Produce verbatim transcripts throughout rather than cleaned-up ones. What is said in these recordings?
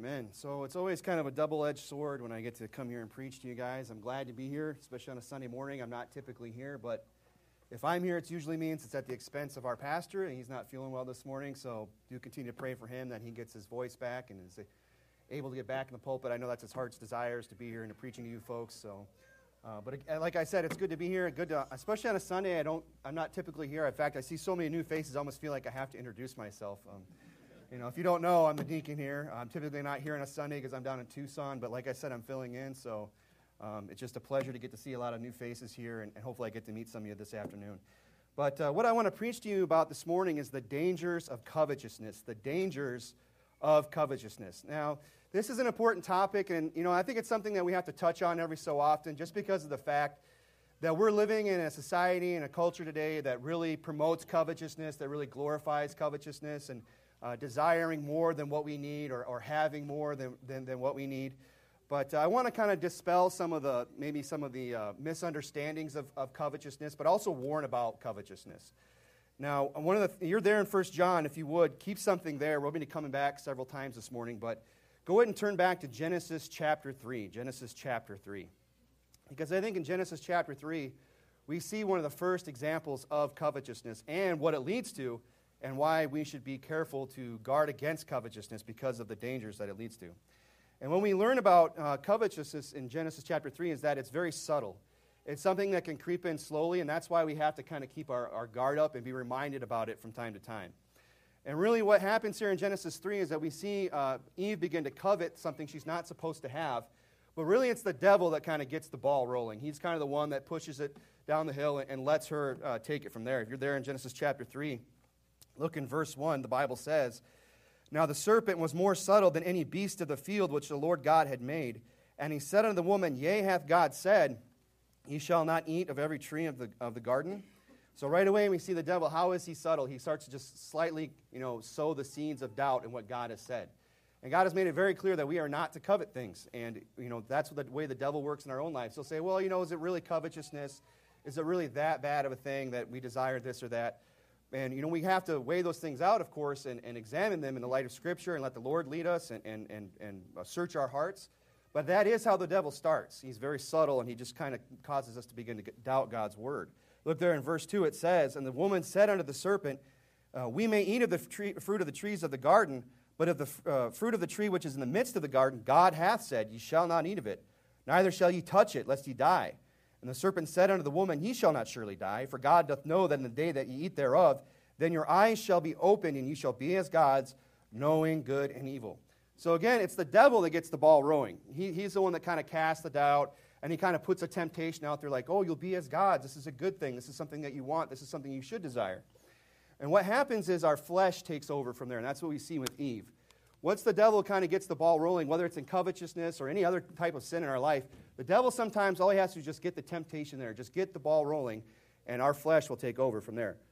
Amen. So it's always kind of a double-edged sword when I get to come here and preach to you guys. I'm glad to be here, especially on a Sunday morning. I'm not typically here, but if I'm here, it usually means it's at the expense of our pastor, and he's not feeling well this morning, so do continue to pray for him that he gets his voice back and is able to get back in the pulpit. I know that's his heart's desires to be here and to preaching to you folks. So, uh, but uh, like I said, it's good to be here. Good, to, especially on a Sunday. I don't. I'm not typically here. In fact, I see so many new faces. I almost feel like I have to introduce myself. Um, you know, if you don't know, I'm the deacon here. I'm typically not here on a Sunday because I'm down in Tucson. But like I said, I'm filling in. So um, it's just a pleasure to get to see a lot of new faces here, and, and hopefully I get to meet some of you this afternoon. But uh, what I want to preach to you about this morning is the dangers of covetousness. The dangers of covetousness. Now, this is an important topic, and you know, I think it's something that we have to touch on every so often, just because of the fact that we're living in a society and a culture today that really promotes covetousness, that really glorifies covetousness, and uh, desiring more than what we need, or, or having more than, than, than what we need. But uh, I want to kind of dispel some of the, maybe some of the uh, misunderstandings of, of covetousness, but also warn about covetousness. Now, one of the, you're there in First John, if you would, keep something there. We're going to be coming back several times this morning, but go ahead and turn back to Genesis chapter three. Genesis chapter three. Because I think in Genesis chapter three, we see one of the first examples of covetousness and what it leads to, and why we should be careful to guard against covetousness because of the dangers that it leads to. And when we learn about uh, covetousness in Genesis chapter three is that it's very subtle. It's something that can creep in slowly, and that's why we have to kind of keep our, our guard up and be reminded about it from time to time. And really what happens here in Genesis three is that we see uh, Eve begin to covet something she's not supposed to have, but really it's the devil that kind of gets the ball rolling. He's kind of the one that pushes it down the hill and, and lets her uh, take it from there. If you're there in Genesis chapter three, look in verse one, the Bible says, "Now the serpent was more subtle than any beast of the field which the Lord God had made. And he said unto the woman, Yea, hath God said, Ye shall not eat of every tree of the of the garden." So right away we see the devil. How is he subtle? He starts to just slightly, you know, sow the seeds of doubt in what God has said. And God has made it very clear that we are not to covet things. And, you know, that's the way the devil works in our own lives. He'll say, well, you know, is it really covetousness? Is it really that bad of a thing that we desire this or that? And, you know, we have to weigh those things out, of course, and, and examine them in the light of Scripture and let the Lord lead us and, and, and, and search our hearts. But that is how the devil starts. He's very subtle, and he just kind of causes us to begin to doubt God's word. Look there in verse two, it says, "And the woman said unto the serpent, uh, We may eat of the tree, fruit of the trees of the garden, but of the uh, fruit of the tree which is in the midst of the garden, God hath said, Ye shall not eat of it, neither shall ye touch it, lest ye die. And the serpent said unto the woman, Ye shall not surely die, for God doth know that in the day that ye eat thereof, then your eyes shall be opened, and ye shall be as gods, knowing good and evil." So again, it's the devil that gets the ball rolling. He, he's the one that kind of casts the doubt, and he kind of puts a temptation out there like, oh, you'll be as gods. This is a good thing. This is something that you want. This is something you should desire. And what happens is our flesh takes over from there, and that's what we see with Eve. Once the devil kind of gets the ball rolling, whether it's in covetousness or any other type of sin in our life, the devil sometimes, all he has to do is just get the temptation there, just get the ball rolling, and our flesh will take over from there.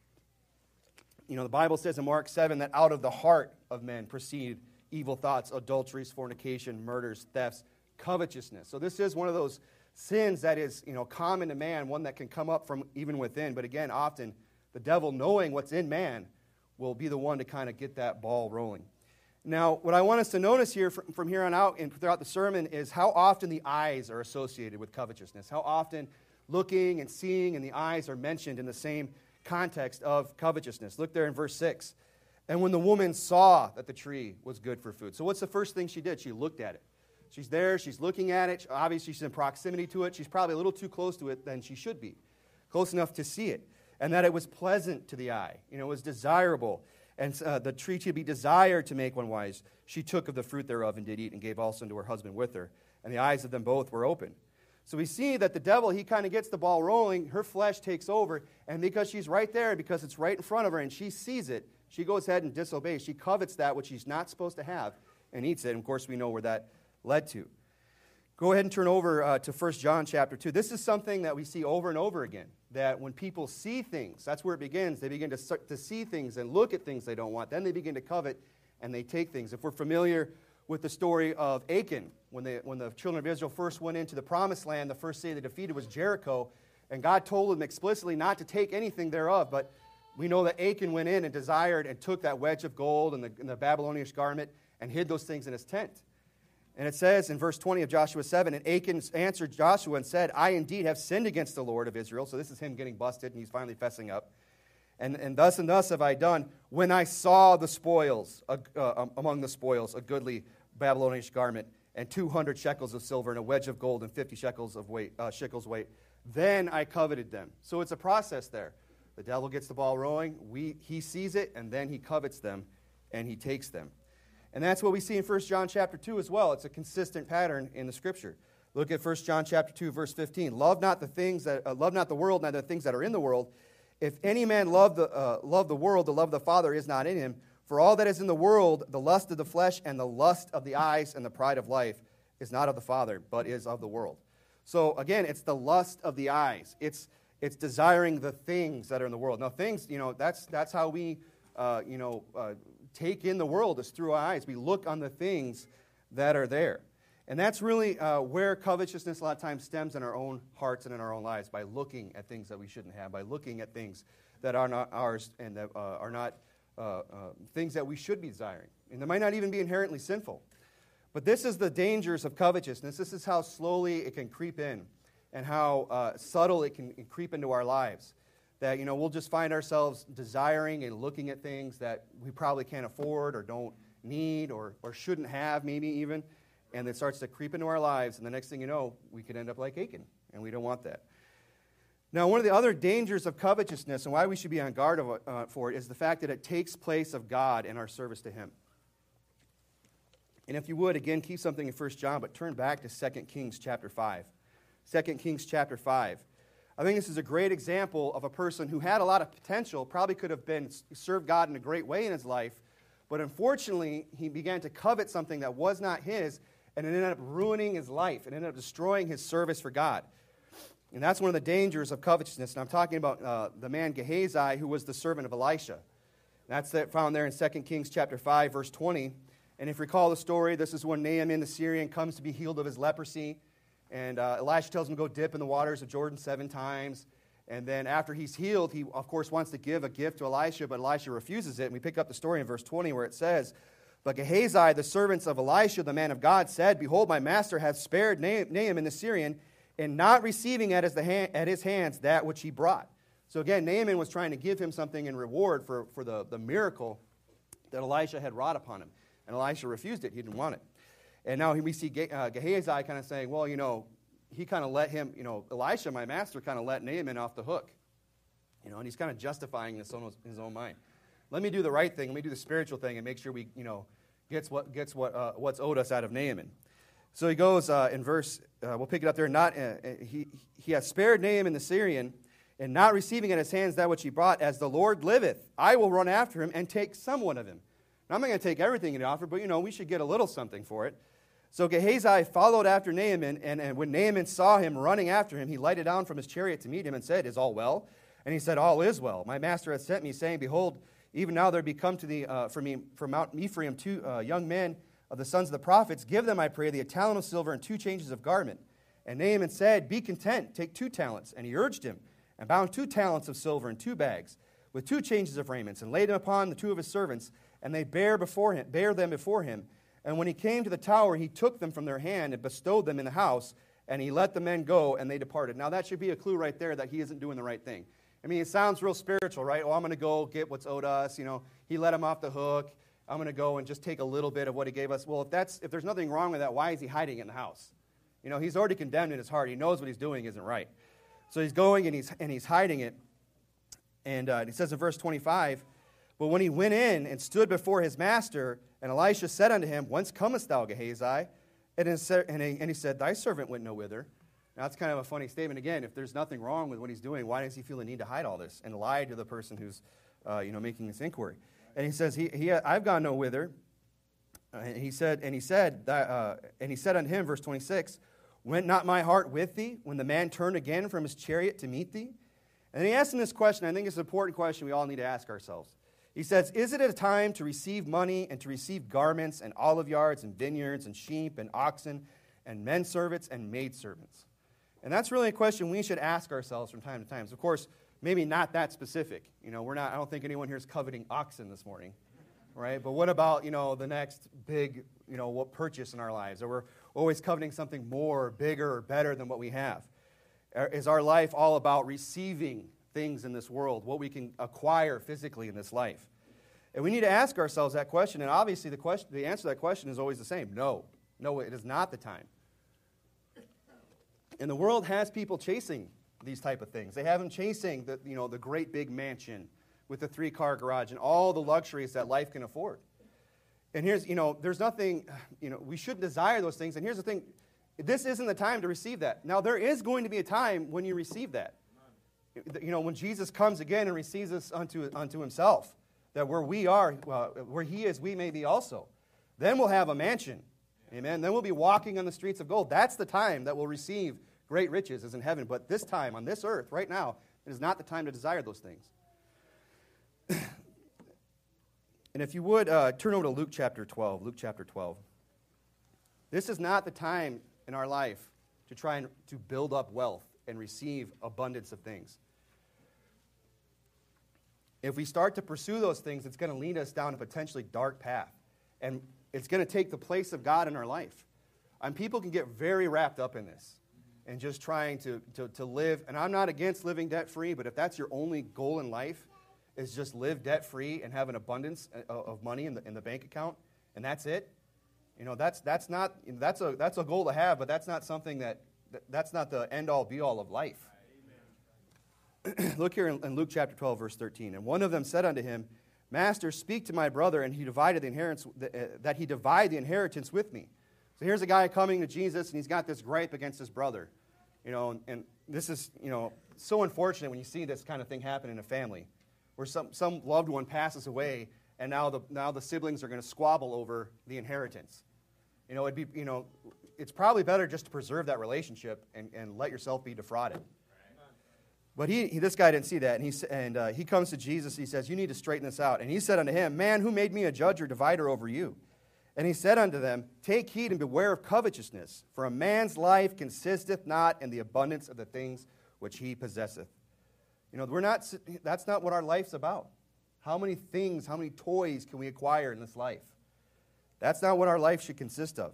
You know, the Bible says in Mark seven that out of the heart of men proceed evil thoughts, adulteries, fornication, murders, thefts, covetousness. So this is one of those sins that is, you know, common to man, one that can come up from even within. But again, often the devil, knowing what's in man, will be the one to kind of get that ball rolling. Now, what I want us to notice here from, from here on out and throughout the sermon is how often the eyes are associated with covetousness. How often looking and seeing and the eyes are mentioned in the same context of covetousness. Look there in verse six. "And when the woman saw that the tree was good for food." So what's the first thing she did? She looked at it. She's there. She's looking at it. Obviously, she's in proximity to it. She's probably a little too close to it than she should be. Close enough to see it. And that it was pleasant to the eye. You know, it was desirable. And uh, the tree to be desired to make one wise. She took of the fruit thereof and did eat, and gave also unto her husband with her. And the eyes of them both were open. So we see that the devil, he kind of gets the ball rolling. Her flesh takes over. And because she's right there, because it's right in front of her, and she sees it, she goes ahead and disobeys. She covets that which she's not supposed to have and eats it. And of course, we know where that led to. Go ahead and turn over uh, to First John chapter two. This is something that we see over and over again, that when people see things, that's where it begins. They begin to, start to see things and look at things they don't want. Then they begin to covet and they take things. If we're familiar with the story of Achan, when, they, when the children of Israel first went into the promised land, the first city they defeated was Jericho, and God told them explicitly not to take anything thereof, but we know that Achan went in and desired and took that wedge of gold and the, and the Babylonian garment and hid those things in his tent. And it says in verse twenty of Joshua seven, and Achan answered Joshua and said, I indeed have sinned against the Lord of Israel. So this is him getting busted, and he's finally fessing up. And, and thus and thus have I done when I saw the spoils, uh, uh, among the spoils, a goodly Babylonish garment, and two hundred shekels of silver, and a wedge of gold, and fifty shekels of weight, uh, shekels weight. Then I coveted them. So it's a process there. The devil gets the ball rolling. We, he sees it, and then he covets them, and he takes them. And that's what we see in First John chapter two as well. It's a consistent pattern in the Scripture. Look at First John chapter two, verse fifteen. Love not the things that uh, love not the world, neither the things that are in the world. If any man love the uh, love the world, the love of the Father is not in him. For all that is in the world, the lust of the flesh and the lust of the eyes and the pride of life, is not of the Father, but is of the world. So again, it's the lust of the eyes. It's it's desiring the things that are in the world. Now, things, you know, that's that's how we, uh, you know. Uh, take in the world is through our eyes. We look on the things that are there. And that's really uh, where covetousness a lot of times stems in our own hearts and in our own lives, by looking at things that we shouldn't have, by looking at things that are not ours and that uh, are not uh, uh, things that we should be desiring. And they might not even be inherently sinful. But this is the dangers of covetousness. This is how slowly it can creep in and how uh, subtle it can creep into our lives. That, you know, we'll just find ourselves desiring and looking at things that we probably can't afford or don't need or, or shouldn't have, maybe even. And it starts to creep into our lives, and the next thing you know, we could end up like Achan, and we don't want that. Now, one of the other dangers of covetousness and why we should be on guard of, uh, for it is the fact that it takes place of God in our service to Him. And if you would, again, keep something in First John, but turn back to Second Kings chapter five. Second Kings chapter five. I think this is a great example of a person who had a lot of potential, probably could have been served God in a great way in his life, but unfortunately, he began to covet something that was not his, and it ended up ruining his life. It ended up destroying his service for God. And that's one of the dangers of covetousness. And I'm talking about uh, the man Gehazi, who was the servant of Elisha. That's that found there in Second Kings chapter five, verse twenty. And if you recall the story, this is when Naaman the Syrian comes to be healed of his leprosy. And uh, Elisha tells him to go dip in the waters of Jordan seven times. And then after he's healed, he, of course, wants to give a gift to Elisha, but Elisha refuses it. And we pick up the story in verse twenty where it says, But Gehazi, the servants of Elisha, the man of God, said, Behold, my master hath spared Naaman the Syrian, in not receiving at his, at his hands that which he brought. So again, Naaman was trying to give him something in reward for, for the, the miracle that Elisha had wrought upon him. And Elisha refused it. He didn't want it. And now we see uh, Gehazi kind of saying, well, you know, he kind of let him, you know, Elisha, my master, kind of let Naaman off the hook. You know, and he's kind of justifying this in his own mind. Let me do the right thing. Let me do the spiritual thing and make sure we, you know, gets what gets what uh, what's owed us out of Naaman. So he goes uh, in verse, uh, we'll pick it up there. Not uh, he he has spared Naaman the Syrian, and not receiving at his hands that which he brought. As the Lord liveth, I will run after him and take somewhat of him. Now, I'm not going to take everything he offered, but you know, we should get a little something for it. So Gehazi followed after Naaman, and, and when Naaman saw him running after him, he lighted down from his chariot to meet him and said, Is all well? And he said, All is well. My master hath sent me, saying, Behold, even now there be come to thee uh, from, me, from Mount Ephraim two uh, young men of the sons of the prophets. Give them, I pray thee, a talent of silver and two changes of garment. And Naaman said, Be content, take two talents. And he urged him, and bound two talents of silver in two bags, with two changes of raiments, and laid them upon the two of his servants, and they bare before him, bare them before him. And when he came to the tower, he took them from their hand and bestowed them in the house, and he let the men go, and they departed. Now that should be a clue right there that he isn't doing the right thing. I mean, it sounds real spiritual, right? Oh, I'm going to go get what's owed us. You know, he let him off the hook. I'm going to go and just take a little bit of what he gave us. Well, if that's if there's nothing wrong with that, why is he hiding it in the house? You know, he's already condemned in his heart. He knows what he's doing isn't right. So he's going and he's and he's hiding it. And uh, he says in verse twenty-five, But when he went in and stood before his master, and Elisha said unto him, Whence comest thou, Gehazi? And he said, and he, and he said Thy servant went no whither. Now, that's kind of a funny statement. Again, if there's nothing wrong with what he's doing, why does he feel the need to hide all this and lie to the person who's, uh, you know, making this inquiry? And he says, he, he, I've gone no whither. Uh, and he said, and he said, that, uh, and he said unto him, verse twenty-six, Went not my heart with thee when the man turned again from his chariot to meet thee? And he asked him this question. I think it's an important question we all need to ask ourselves. He says, Is it a time to receive money and to receive garments and olive yards and vineyards and sheep and oxen and men servants and maid servants? And that's really a question we should ask ourselves from time to time. So of course, maybe not that specific. You know, we're not. I don't think anyone here is coveting oxen this morning. right? But what about, you know, the next big, you know, what purchase in our lives? Or we're always coveting something more, bigger, or better than what we have? Is our life all about receiving things in this world, what we can acquire physically in this life? And we need to ask ourselves that question, and obviously the question, the answer to that question is always the same. No. No, it is not the time. And the world has people chasing these type of things. They have them chasing the, you know, the great big mansion with the three-car garage and all the luxuries that life can afford. And here's, you know, there's nothing, you know, we shouldn't desire those things. And here's the thing, this isn't the time to receive that. Now, there is going to be a time when you receive that. You know, when Jesus comes again and receives us unto, unto himself, that where we are, well, where he is, we may be also. Then we'll have a mansion. Amen. Then we'll be walking on the streets of gold. That's the time that we'll receive great riches is in heaven. But this time, on this earth, right now, it is not the time to desire those things. And if you would, uh, turn over to Luke chapter twelve. Luke chapter twelve. This is not the time in our life to try and to build up wealth and receive abundance of things. If we start to pursue those things, it's going to lead us down a potentially dark path. And it's going to take the place of God in our life. And people can get very wrapped up in this and just trying to, to, to live. And I'm not against living debt-free, but if that's your only goal in life, is just live debt-free and have an abundance of money in the, in the bank account, and that's it, you know, that's that's not, that's a that's a goal to have, but that's not something that, that's not the end-all, be-all of life. Look here in, in Luke chapter twelve, verse thirteen. And one of them said unto him, Master, speak to my brother, and he divided the inheritance, that he divide the inheritance with me. So here's a guy coming to Jesus, and he's got this gripe against his brother. You know, and, and this is, you know, so unfortunate when you see this kind of thing happen in a family, where some, some loved one passes away, and now the now the siblings are going to squabble over the inheritance. You know, it'd be, you know, it's probably better just to preserve that relationship and, and let yourself be defrauded. But he, he, this guy didn't see that, and he and uh, he comes to Jesus. He says, "You need to straighten this out." And he said unto him, "Man, who made me a judge or divider over you?" And he said unto them, "Take heed and beware of covetousness, for a man's life consisteth not in the abundance of the things which he possesseth." You know, we're not. That's not what our life's about. How many things, how many toys can we acquire in this life? That's not what our life should consist of.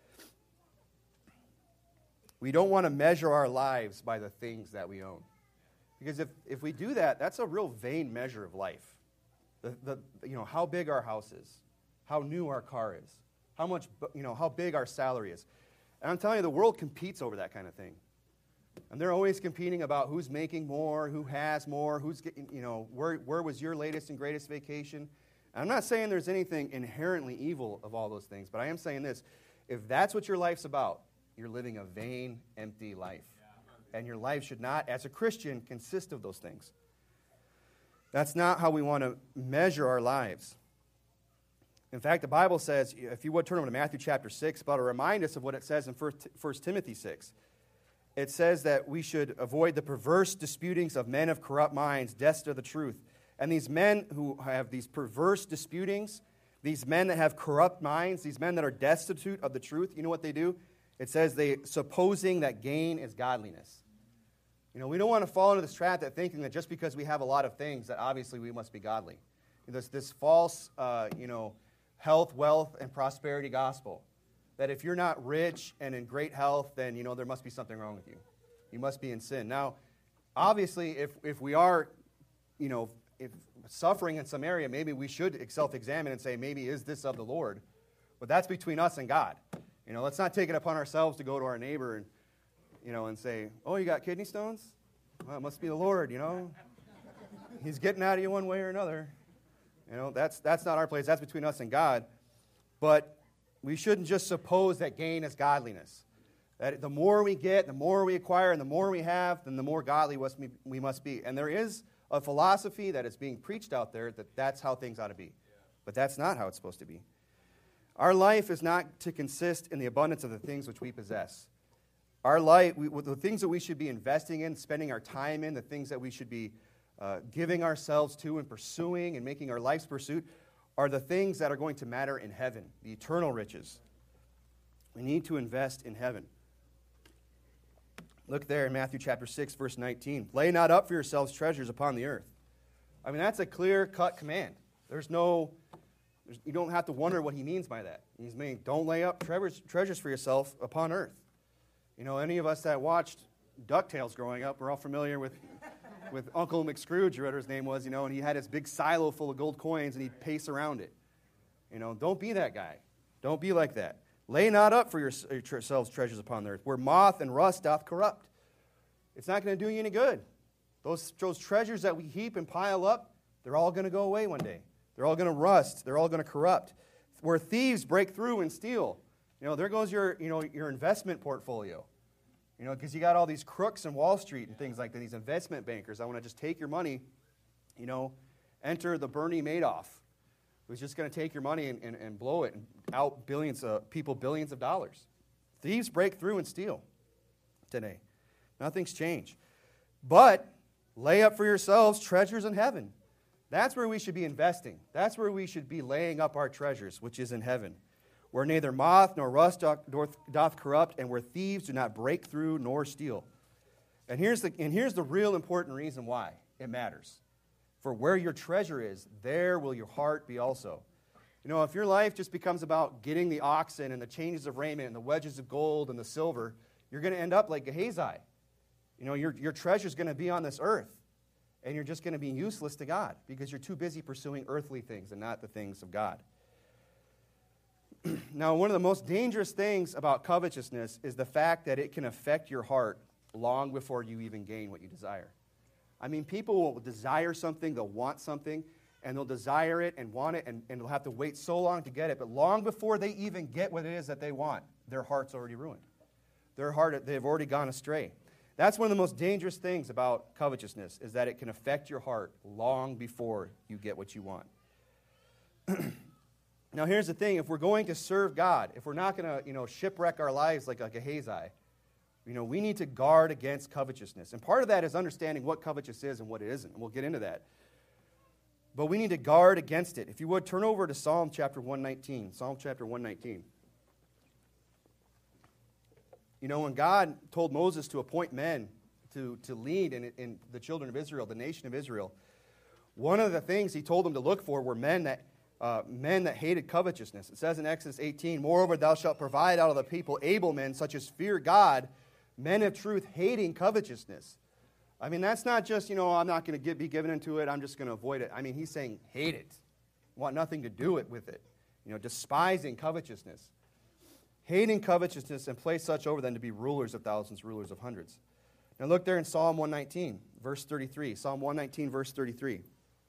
We don't want to measure our lives by the things that we own. Because if, if we do that, that's a real vain measure of life. The, the, you know, how big our house is, how new our car is, how much, you know, how big our salary is. And I'm telling you, the world competes over that kind of thing. And they're always competing about who's making more, who has more, who's getting, you know, where, where was your latest and greatest vacation. And I'm not saying there's anything inherently evil of all those things, but I am saying this. If that's what your life's about, you're living a vain, empty life. And your life should not, as a Christian, consist of those things. That's not how we want to measure our lives. In fact, the Bible says, if you would turn over to Matthew chapter six, but to remind us of what it says in First Timothy six. It says that we should avoid the perverse disputings of men of corrupt minds, destitute of the truth. And these men who have these perverse disputings, these men that have corrupt minds, these men that are destitute of the truth, you know what they do? It says they supposing that gain is godliness. You know, we don't want to fall into this trap that thinking that just because we have a lot of things that obviously we must be godly. This, this false, uh, you know, health, wealth, and prosperity gospel. That if you're not rich and in great health, then, you know, there must be something wrong with you. You must be in sin. Now, obviously, if, if we are, you know, if suffering in some area, maybe we should self-examine and say, maybe is this of the Lord? But that's between us and God. You know, let's not take it upon ourselves to go to our neighbor and, you know, and say, "Oh, you got kidney stones? Well, it must be the Lord, you know. He's getting out of you one way or another." You know, that's that's not our place. That's between us and God. But we shouldn't just suppose that gain is godliness. That the more we get, the more we acquire, and the more we have, then the more godly we must be. And there is a philosophy that is being preached out there that that's how things ought to be. But that's not how it's supposed to be. Our life is not to consist in the abundance of the things which we possess. Our life, we, the things that we should be investing in, spending our time in, the things that we should be uh, giving ourselves to and pursuing and making our life's pursuit are the things that are going to matter in heaven, the eternal riches. We need to invest in heaven. Look there in Matthew chapter six, verse nineteen. "Lay not up for yourselves treasures upon the earth." I mean, that's a clear-cut command. There's no, There's, you don't have to wonder what he means by that. He's meaning, don't lay up treasures, treasures for yourself upon earth. You know, any of us that watched DuckTales growing up, we're all familiar with, with Uncle McScrooge, or whatever his name was, you know, and he had his big silo full of gold coins, and he'd pace around it. You know, don't be that guy. Don't be like that. Lay not up for yourselves treasures upon the earth, where moth and rust doth corrupt. It's not going to do you any good. Those, those treasures that we heap and pile up, they're all going to go away one day. They're all going to rust. They're all going to corrupt. Where thieves break through and steal. You know, there goes your, you know, your investment portfolio. You know, because you got all these crooks in Wall Street and things like that, these investment bankers. I want to just take your money, you know, enter the Bernie Madoff, who's just going to take your money and, and, and blow it and out billions of people billions of dollars. Thieves break through and steal today. Nothing's changed. But lay up for yourselves treasures in heaven. That's where we should be investing. That's where we should be laying up our treasures, which is in heaven, where neither moth nor rust doth corrupt, and where thieves do not break through nor steal. And here's the, and here's the real important reason why it matters. For where your treasure is, there will your heart be also. You know, if your life just becomes about getting the oxen and the changes of raiment and the wedges of gold and the silver, you're going to end up like Gehazi. You know, your, your treasure's going to be on this earth, and you're just going to be useless to God because you're too busy pursuing earthly things and not the things of God. Now, one of the most dangerous things about covetousness is the fact that it can affect your heart long before you even gain what you desire. I mean, people will desire something, they'll want something, and they'll desire it and want it, and, and they'll have to wait so long to get it. But long before they even get what it is that they want, their heart's already ruined. Their heart, they've already gone astray. That's one of the most dangerous things about covetousness, is that it can affect your heart long before you get what you want. Now, here's the thing. If we're going to serve God, if we're not going to, you know, shipwreck our lives like a Gehazi, you know, we need to guard against covetousness. And part of that is understanding what covetous is and what it isn't. And we'll get into that. But we need to guard against it. If you would, turn over to Psalm chapter one nineteen. Psalm chapter one nineteen. You know, when God told Moses to appoint men to, to lead in, in the children of Israel, the nation of Israel, one of the things he told them to look for were men that Uh, men that hated covetousness. It says in Exodus eighteen, moreover, thou shalt provide out of the people able men, such as fear God, men of truth, hating covetousness. I mean, that's not just, you know, I'm not going to be given into it, I'm just going to avoid it. I mean, he's saying hate it. Want nothing to do it with it. You know, despising covetousness. Hating covetousness, and place such over them to be rulers of thousands, rulers of hundreds. Now look there in Psalm one nineteen, verse thirty-three. Psalm one nineteen, verse thirty-three.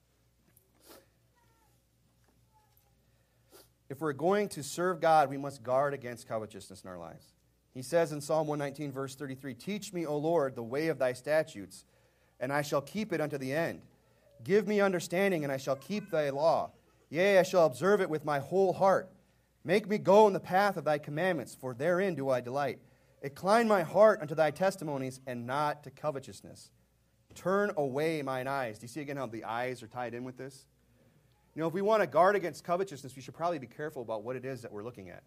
If we're going to serve God, we must guard against covetousness in our lives. He says in Psalm one nineteen, verse thirty-three, teach me, O Lord, the way of thy statutes, and I shall keep it unto the end. Give me understanding, and I shall keep thy law. Yea, I shall observe it with my whole heart. Make me go in the path of thy commandments, for therein do I delight. Incline my heart unto thy testimonies, and not to covetousness. Turn away mine eyes. Do you see again how the eyes are tied in with this? You know, if we want to guard against covetousness, we should probably be careful about what it is that we're looking at.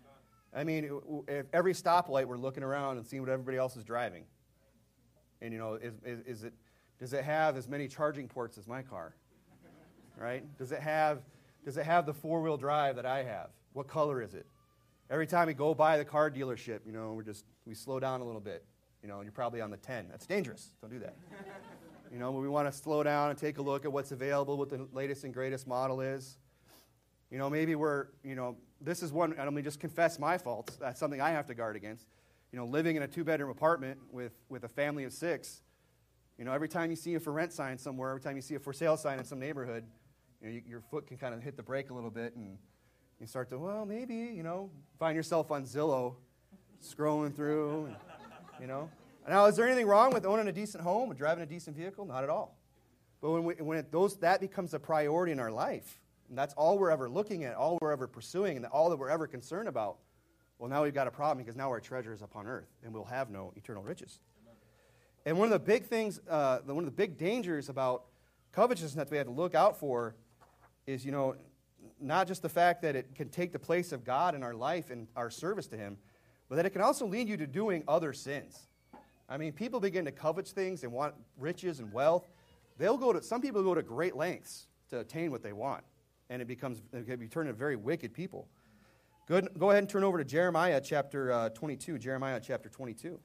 I mean, if every stoplight we're looking around and seeing what everybody else is driving. And, you know, is, is, is it, does it have as many charging ports as my car? Right? Does it have, does it have the four-wheel drive that I have? What color is it? Every time we go by the car dealership, you know, we're just, we slow down a little bit. You know, and you're probably on the ten. That's dangerous. Don't do that. You know, we want to slow down and take a look at what's available, what the latest and greatest model is. You know, maybe we're, you know, this is one, and let me just confess my faults. That's something I have to guard against. You know, living in a two-bedroom apartment with, with a family of six, you know, every time you see a for rent sign somewhere, every time you see a for sale sign in some neighborhood, you know, you, your foot can kind of hit the brake a little bit, and you start to, well, maybe, you know, find yourself on Zillow scrolling through, and, you know. Now, is there anything wrong with owning a decent home and driving a decent vehicle? Not at all. But when, we, when it, those, that becomes a priority in our life, and that's all we're ever looking at, all we're ever pursuing, and all that we're ever concerned about, well, now we've got a problem because now our treasure is upon earth, and we'll have no eternal riches. Amen. And one of the big things, uh, the, one of the big dangers about covetousness that we have to look out for is, you know, not just the fact that it can take the place of God in our life and our service to Him, but that it can also lead you to doing other sins. I mean, people begin to covet things and want riches and wealth. They'll go to, some people go to great lengths to attain what they want. and it becomes it can be turned into very wicked people. Good. Go ahead and turn over to Jeremiah chapter uh, twenty-two. Jeremiah chapter twenty-two.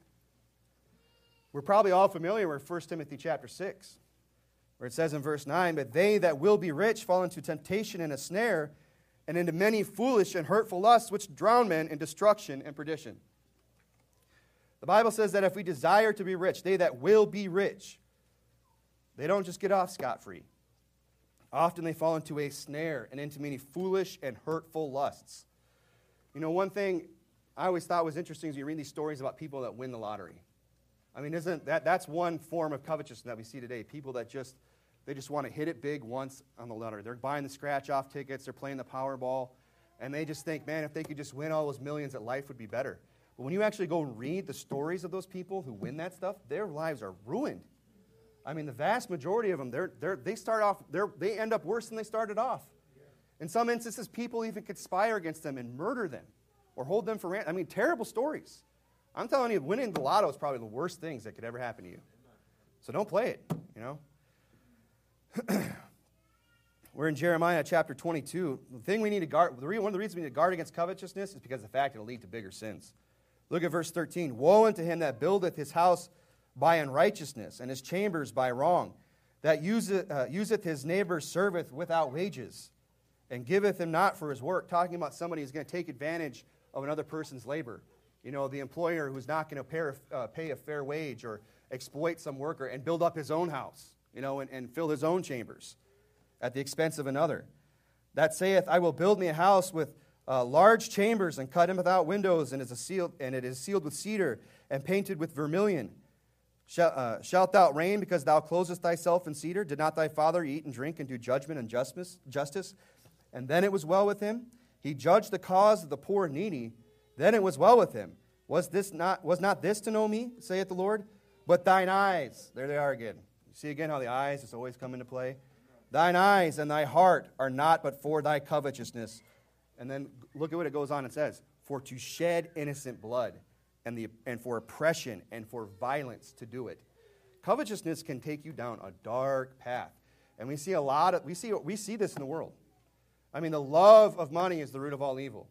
We're probably all familiar with First Timothy chapter six, where it says in verse nine, "But they that will be rich fall into temptation and a snare, and into many foolish and hurtful lusts, which drown men in destruction and perdition." The Bible says that if we desire to be rich, they that will be rich, they don't just get off scot-free. Often they fall into a snare and into many foolish and hurtful lusts. You know, one thing I always thought was interesting is you read these stories about people that win the lottery. I mean, isn't that that's one form of covetousness that we see today? People that just they just want to hit it big once on the lottery. They're buying the scratch-off tickets, they're playing the Powerball, and they just think, man, if they could just win all those millions, that life would be better. But when you actually go and read the stories of those people who win that stuff, their lives are ruined. I mean, the vast majority of them, they're, they're, they start off, they're, they end up worse than they started off. In some instances, people even conspire against them and murder them or hold them for ransom. I mean, terrible stories. I'm telling you, winning the lotto is probably the worst things that could ever happen to you. So don't play it, you know. We're in Jeremiah chapter twenty-two. The thing we need to guard, one of the reasons we need to guard against covetousness is because of the fact it will lead to bigger sins. Look at verse thirteen. "Woe unto him that buildeth his house by unrighteousness, and his chambers by wrong, that useth, uh, useth his neighbor's servant without wages, and giveth him not for his work." Talking about somebody who's going to take advantage of another person's labor. You know, the employer who's not going to pay, uh, pay a fair wage or exploit some worker and build up his own house, you know, and, and fill his own chambers at the expense of another. "That saith, I will build me a house with uh, large chambers, and cut him without windows, and, is a sealed, and it is sealed with cedar, and painted with vermilion. Shall, uh, shalt thou reign because thou closest thyself in cedar? Did not thy father eat and drink and do judgment and justice? justice? And then it was well with him. He judged the cause of the poor and needy. Then it was well with him. Was this not was not this to know me, saith the Lord? But thine eyes," there they are again. You see again how the eyes just always come into play? "Thine eyes and thy heart are not but for thy covetousness." And then look at what it goes on and says. "For to shed innocent blood, and the and for oppression and for violence to do it." Covetousness can take you down a dark path. And we see a lot of we see we see this in the world. I mean, the love of money is the root of all evil.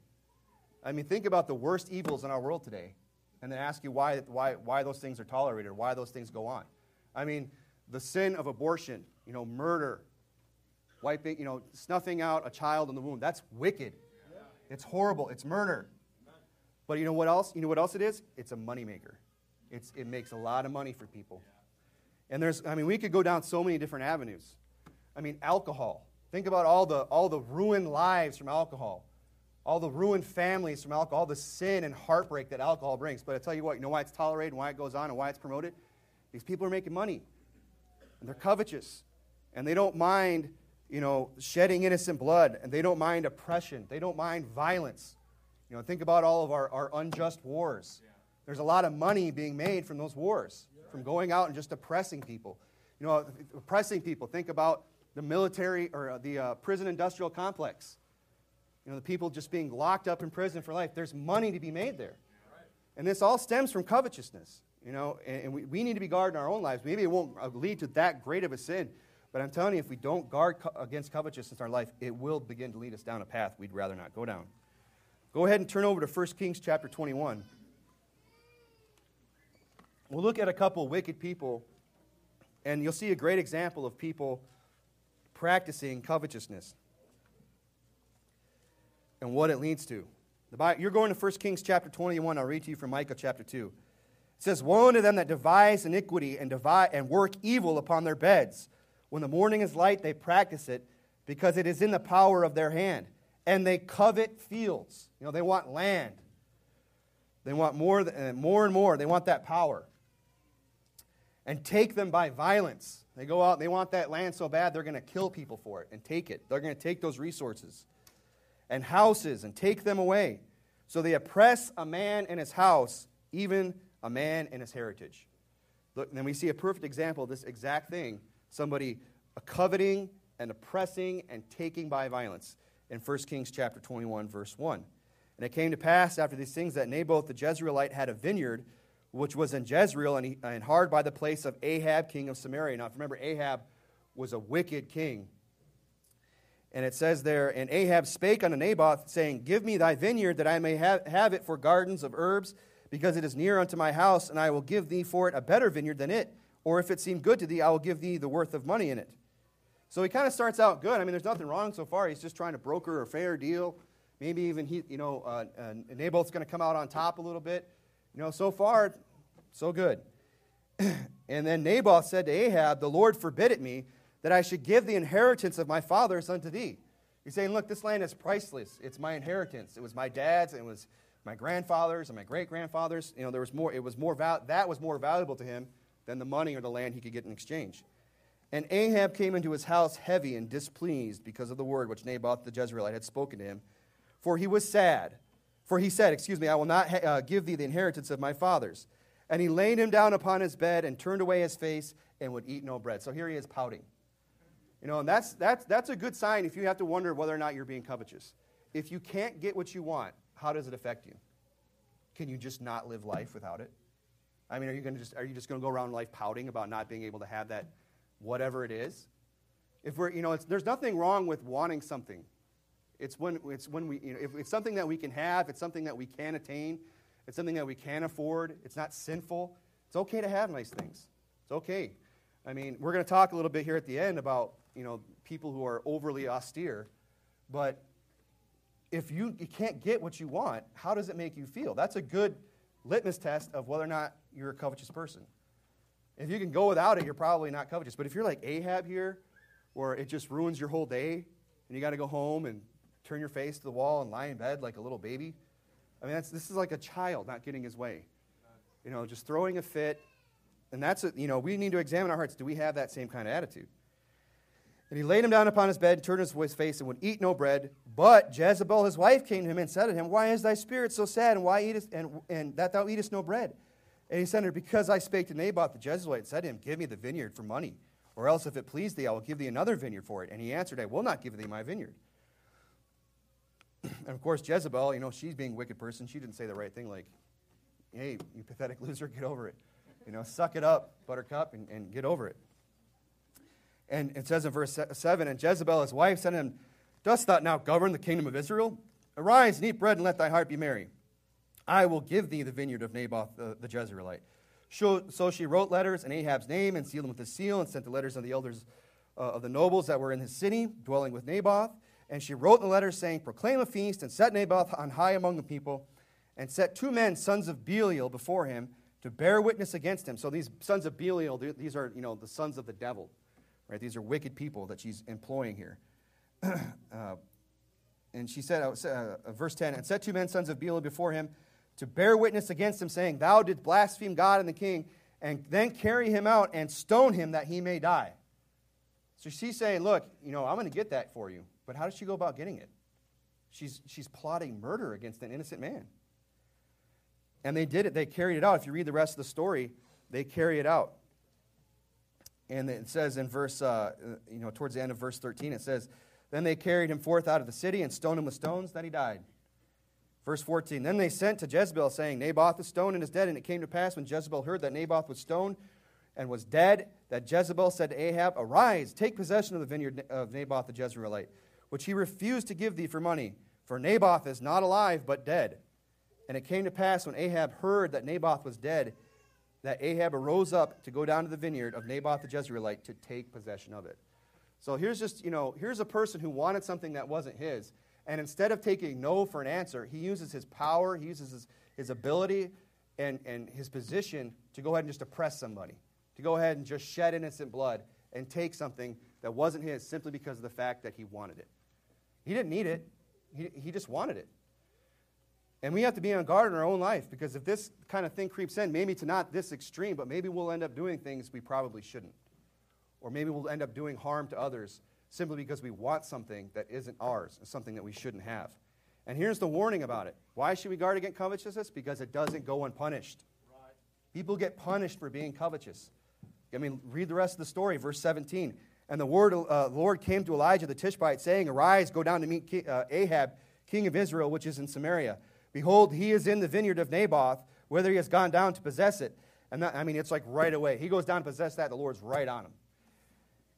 I mean, think about the worst evils in our world today, and then ask you why, why, why those things are tolerated, or why those things go on. I mean, the sin of abortion, you know, murder, wiping, you know, snuffing out a child in the womb. That's wicked. Yeah. It's horrible. It's murder. But you know what else? You know what else it is? It's a moneymaker. It's it makes a lot of money for people. And there's, I mean, we could go down so many different avenues. I mean, alcohol. Think about all the all the ruined lives from alcohol. All the ruined families from alcohol, all the sin and heartbreak that alcohol brings. But I tell you what, you know why it's tolerated and why it goes on and why it's promoted? These people are making money. And they're covetous. And they don't mind, you know, shedding innocent blood. And they don't mind oppression. They don't mind violence. You know, think about all of our, our unjust wars. Yeah. There's a lot of money being made from those wars, yeah. from going out and just oppressing people. You know, oppressing people. Think about the military or the uh, prison industrial complex. You know, the people just being locked up in prison for life. There's money to be made there. And this all stems from covetousness. You know, and, and we, we need to be guarded in our own lives. Maybe it won't lead to that great of a sin, but I'm telling you, if we don't guard co- against covetousness in our life, it will begin to lead us down a path we'd rather not go down. Go ahead and turn over to First Kings chapter twenty-one. We'll look at a couple of wicked people, and you'll see a great example of people practicing covetousness and what it leads to. The Bible, you're going to First Kings chapter twenty-one. I'll read to you from Micah chapter two. It says, "Woe unto them that devise iniquity and divide and work evil upon their beds. When the morning is light, they practice it, because it is in the power of their hand. And they covet fields." You know, they want land. They want more, uh, more and more. They want that power. "And take them by violence." They go out and they want that land so bad, they're going to kill people for it and take it. They're going to take those resources. "And houses, and take them away. So they oppress a man and his house, even a man and his heritage." Look, and we see a perfect example of this exact thing. Somebody coveting and oppressing and taking by violence in First Kings chapter twenty-one, verse one. "And it came to pass after these things that Naboth the Jezreelite had a vineyard, which was in Jezreel, and, he, and hard by the place of Ahab, king of Samaria." Now, remember, Ahab was a wicked king. And it says there, and Ahab spake unto Naboth, saying, Give me thy vineyard, that I may have, have it for gardens of herbs, because it is near unto my house, and I will give thee for it a better vineyard than it. Or if it seem good to thee, I will give thee the worth of money in it. So he kind of starts out good. I mean, there's nothing wrong so far. He's just trying to broker a fair deal. Maybe even he, you know, uh, uh, Naboth's going to come out on top a little bit. You know, so far, so good. And then Naboth said to Ahab, The Lord forbid it me, that I should give the inheritance of my fathers unto thee. He's saying, look, this land is priceless. It's my inheritance. It was my dad's, it was my grandfather's and my great-grandfather's. You know, there was more, it was more val- that was more valuable to him than the money or the land he could get in exchange. And Ahab came into his house heavy and displeased because of the word which Naboth the Jezreelite had spoken to him. For he was sad. For he said, excuse me, I will not ha- uh, give thee the inheritance of my fathers. And he laid him down upon his bed and turned away his face and would eat no bread. So here he is pouting. You know, and that's, that's, that's a good sign if you have to wonder whether or not you're being covetous. If you can't get what you want, how does it affect you? Can you just not live life without it? I mean, are you going to just are you just going to go around life pouting about not being able to have that, whatever it is? If we're, you know, it's, there's nothing wrong with wanting something. It's when it's when we, you know, if it's something that we can have, it's something that we can attain, it's something that we can afford. It's not sinful. It's okay to have nice things. It's okay. I mean, we're going to talk a little bit here at the end about, you know, people who are overly austere, but if you, you can't get what you want, how does it make you feel? That's a good litmus test of whether or not you're a covetous person. If you can go without it, you're probably not covetous. But if you're like Ahab here, where it just ruins your whole day, and you got to go home and turn your face to the wall and lie in bed like a little baby, I mean, that's, this is like a child not getting his way. You know, just throwing a fit. And that's, a, you know, we need to examine our hearts. Do we have that same kind of attitude? And he laid him down upon his bed, turned his face, and would eat no bread. But Jezebel, his wife, came to him and said to him, Why is thy spirit so sad, and why eatest, and, and that thou eatest no bread? And he said to her, Because I spake to Naboth the Jezreelite, and said to him, Give me the vineyard for money, or else if it please thee, I will give thee another vineyard for it. And he answered, I will not give thee my vineyard. And of course, Jezebel, you know, she's being a wicked person. She didn't say the right thing, like, hey, you pathetic loser, get over it. You know, suck it up, buttercup, and, and get over it. And it says in verse seven, And Jezebel, his wife, said to him, Dost thou now govern the kingdom of Israel? Arise and eat bread, and let thy heart be merry. I will give thee the vineyard of Naboth the, the Jezreelite. So, so she wrote letters in Ahab's name, and sealed them with a seal, and sent the letters of the elders uh, of the nobles that were in his city, dwelling with Naboth. And she wrote in the letters, saying, Proclaim a feast, and set Naboth on high among the people, and set two men, sons of Belial, before him, to bear witness against him. So these sons of Belial, these are, you know, the sons of the devil. Right? These are wicked people that she's employing here. uh, and she said, uh, uh, verse ten, And set two men, sons of Belial, before him, to bear witness against him, saying, Thou didst blaspheme God and the king, and then carry him out and stone him that he may die. So she's saying, look, you know, I'm going to get that for you. But how does she go about getting it? She's, she's plotting murder against an innocent man. And they did it. They carried it out. If you read the rest of the story, they carry it out. And it says in verse, uh, you know, towards the end of verse thirteen, it says, Then they carried him forth out of the city and stoned him with stones, that he died. Verse fourteen, Then they sent to Jezebel, saying, Naboth is stoned and is dead. And it came to pass, when Jezebel heard that Naboth was stoned and was dead, that Jezebel said to Ahab, Arise, take possession of the vineyard of Naboth the Jezreelite, which he refused to give thee for money. For Naboth is not alive, but dead. And it came to pass, when Ahab heard that Naboth was dead, that Ahab arose up to go down to the vineyard of Naboth the Jezreelite to take possession of it. So here's just, you know, here's a person who wanted something that wasn't his. And instead of taking no for an answer, he uses his power, he uses his, his ability and, and his position to go ahead and just oppress somebody, to go ahead and just shed innocent blood and take something that wasn't his simply because of the fact that he wanted it. He didn't need it. He, he just wanted it. And we have to be on guard in our own life, because if this kind of thing creeps in, maybe to not this extreme, but maybe we'll end up doing things we probably shouldn't. Or maybe we'll end up doing harm to others simply because we want something that isn't ours, something that we shouldn't have. And here's the warning about it. Why should we guard against covetousness? Because it doesn't go unpunished. Right. People get punished for being covetous. I mean, read the rest of the story, verse seventeen. And the word, uh, Lord came to Elijah the Tishbite, saying, Arise, go down to meet King, uh, Ahab, king of Israel, which is in Samaria. Behold, he is in the vineyard of Naboth, whither he has gone down to possess it. And that, I mean, it's like right away. He goes down to possess that, the Lord's right on him.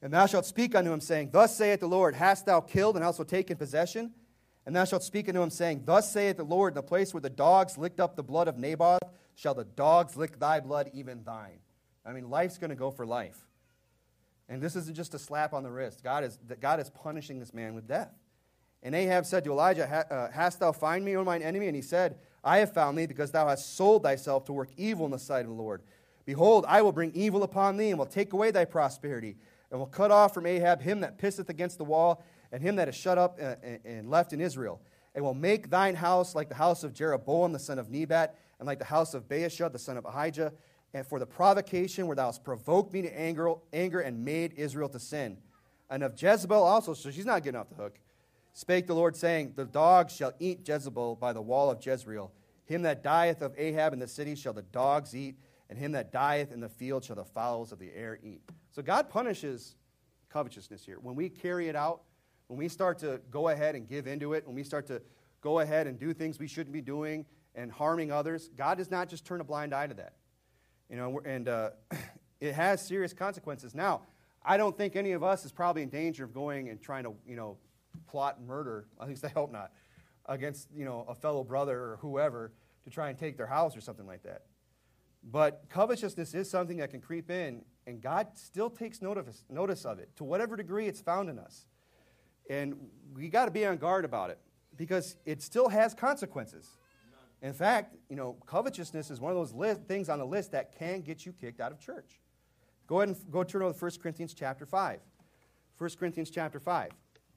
And thou shalt speak unto him, saying, Thus saith the Lord, Hast thou killed and also taken possession? And thou shalt speak unto him, saying, Thus saith the Lord, In the place where the dogs licked up the blood of Naboth, shall the dogs lick thy blood, even thine. I mean, life's going to go for life. And this isn't just a slap on the wrist. God is, God is punishing this man with death. And Ahab said to Elijah, uh, Hast thou found me, O mine enemy? And he said, I have found thee, because thou hast sold thyself to work evil in the sight of the Lord. Behold, I will bring evil upon thee, and will take away thy prosperity, and will cut off from Ahab him that pisseth against the wall, and him that is shut up and left in Israel, and will make thine house like the house of Jeroboam the son of Nebat, and like the house of Baasha the son of Ahijah, and for the provocation where thou hast provoked me to anger, anger and made Israel to sin. And of Jezebel also, so she's not getting off the hook, spake the Lord, saying, The dogs shall eat Jezebel by the wall of Jezreel. Him that dieth of Ahab in the city shall the dogs eat, and him that dieth in the field shall the fowls of the air eat. So God punishes covetousness here. When we carry it out, when we start to go ahead and give into it, when we start to go ahead and do things we shouldn't be doing and harming others, God does not just turn a blind eye to that. You know, and uh, it has serious consequences. Now, I don't think any of us is probably in danger of going and trying to, you know, plot murder, at least I hope not, against, you know, a fellow brother or whoever to try and take their house or something like that. But covetousness is something that can creep in, and God still takes notice, notice of it, to whatever degree it's found in us. And we got to be on guard about it, because it still has consequences. In fact, you know, covetousness is one of those list, things on the list that can get you kicked out of church. Go ahead and go turn over to First Corinthians chapter five. First Corinthians chapter five.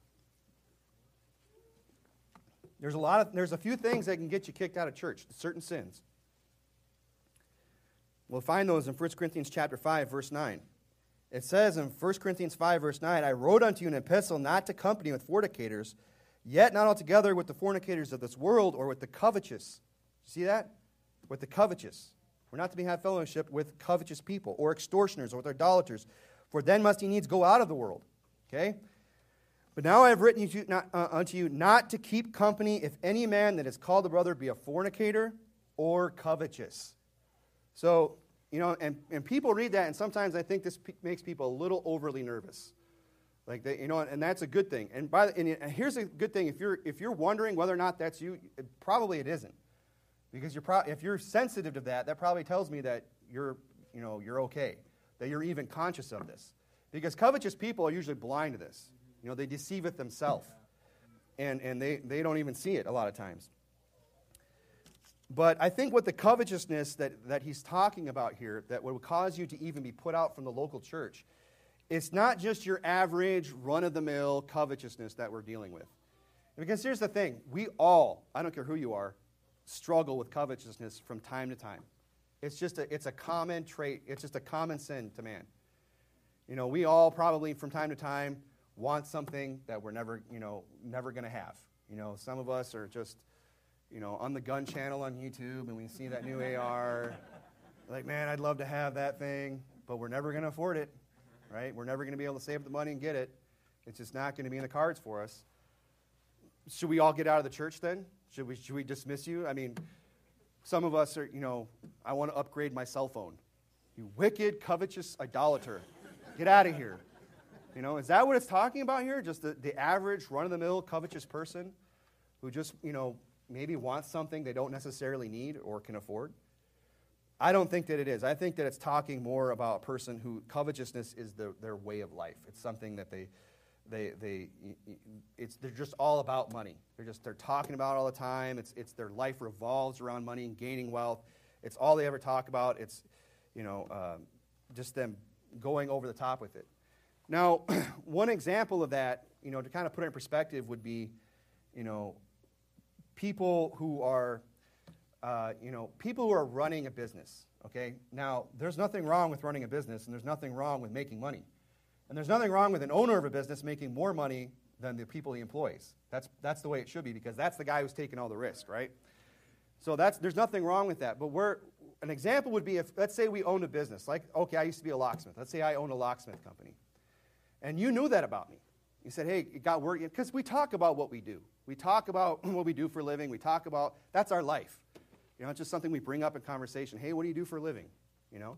There's a lot of there's a few things that can get you kicked out of church, certain sins. We'll find those in First Corinthians chapter five, verse nine. It says in First Corinthians five, verse nine, I wrote unto you an epistle not to company with fornicators, yet not altogether with the fornicators of this world, or with the covetous. See that? With the covetous. We're not to be have fellowship with covetous people, or extortioners, or with idolaters, for then must he needs go out of the world. Okay? But now I have written you not, uh, unto you not to keep company if any man that is called a brother be a fornicator or covetous. So, you know, and, and people read that, and sometimes I think this p- makes people a little overly nervous. Like, they, you know, and that's a good thing. And, by the, and here's a good thing. If you're if you're wondering whether or not that's you, it, probably it isn't. Because you're pro- if you're sensitive to that, that probably tells me that you're, you know, you're okay, that you're even conscious of this. Because covetous people are usually blind to this. You know, they deceive it themselves. And, and they, they don't even see it a lot of times. But I think what the covetousness that, that he's talking about here, that would cause you to even be put out from the local church, it's not just your average, run-of-the-mill covetousness that we're dealing with. Because here's the thing. We all, I don't care who you are, struggle with covetousness from time to time. It's just a, it's a common trait. It's just a common sin to man. You know, we all probably from time to time want something that we're never, you know, never going to have. You know, some of us are just, you know, on the gun channel on YouTube, and we see that new A R. Like, man, I'd love to have that thing, but we're never going to afford it, right? We're never going to be able to save up the money and get it. It's just not going to be in the cards for us. Should we all get out of the church then? Should we, should we dismiss you? I mean, some of us are, you know, I want to upgrade my cell phone. You wicked, covetous idolater. Get out of here. You know, is that what it's talking about here? Just the, the average, run-of-the-mill, covetous person who just, you know, maybe wants something they don't necessarily need or can afford? I don't think that it is. I think that it's talking more about a person who covetousness is the, their way of life. It's something that they, they, they, it's they're just all about money. They're just they're talking about it all the time. It's it's their life revolves around money and gaining wealth. It's all they ever talk about. It's, you know, um, just them going over the top with it. Now, one example of that, you know, to kind of put it in perspective would be, you know, people who are, uh, you know, people who are running a business, okay? Now, there's nothing wrong with running a business, and there's nothing wrong with making money. And there's nothing wrong with an owner of a business making more money than the people he employs. That's that's the way it should be, because that's the guy who's taking all the risk, right? So that's there's nothing wrong with that. But we're, an example would be if, let's say we owned a business. Like, okay, I used to be a locksmith. Let's say I own a locksmith company. And you knew that about me. You said, hey, it got work, because we talk about what we do. We talk about what we do for a living. We talk about, that's our life. You know, it's just something we bring up in conversation. Hey, what do you do for a living? You know,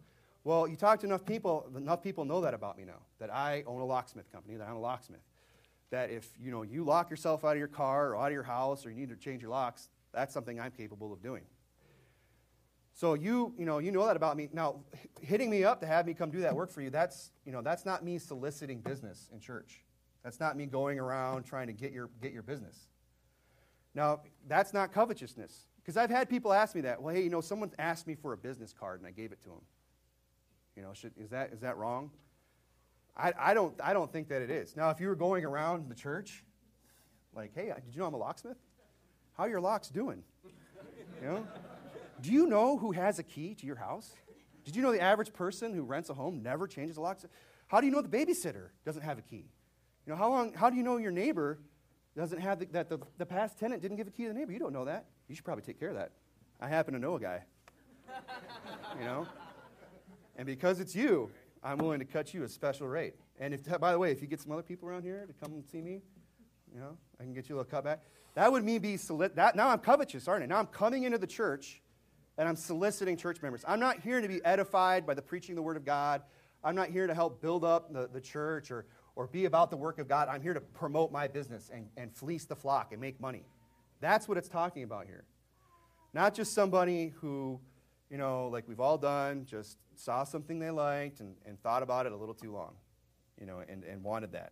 Well, you talk to enough people, enough people know that about me now, that I own a locksmith company, that I'm a locksmith. That if, you know, you lock yourself out of your car or out of your house or you need to change your locks, that's something I'm capable of doing. So you, you know, you know that about me. Now, hitting me up to have me come do that work for you, that's, you know, that's not me soliciting business in church. That's not me going around trying to get your get your business. Now, that's not covetousness. Because I've had people ask me that. Well, hey, you know, someone asked me for a business card and I gave it to them. You know, should, is that is that wrong? I, I don't I don't think that it is. Now, if you were going around the church, like, hey, did you know I'm a locksmith? How are your locks doing? You know? Do you know who has a key to your house? Did you know the average person who rents a home never changes the locks? How do you know the babysitter doesn't have a key? You know, how long? How do you know your neighbor doesn't have the, that the, the past tenant didn't give a key to the neighbor? You don't know that. You should probably take care of that. I happen to know a guy. You know? And because it's you, I'm willing to cut you a special rate. And if, by the way, if you get some other people around here to come and see me, you know, I can get you a little cutback. That would me be soli- that. Now I'm covetous, aren't I? Now I'm coming into the church and I'm soliciting church members. I'm not here to be edified by the preaching of the Word of God. I'm not here to help build up the, the church or, or be about the work of God. I'm here to promote my business and, and fleece the flock and make money. That's what it's talking about here. Not just somebody who, you know, like we've all done, just saw something they liked and, and thought about it a little too long, you know, and, and wanted that.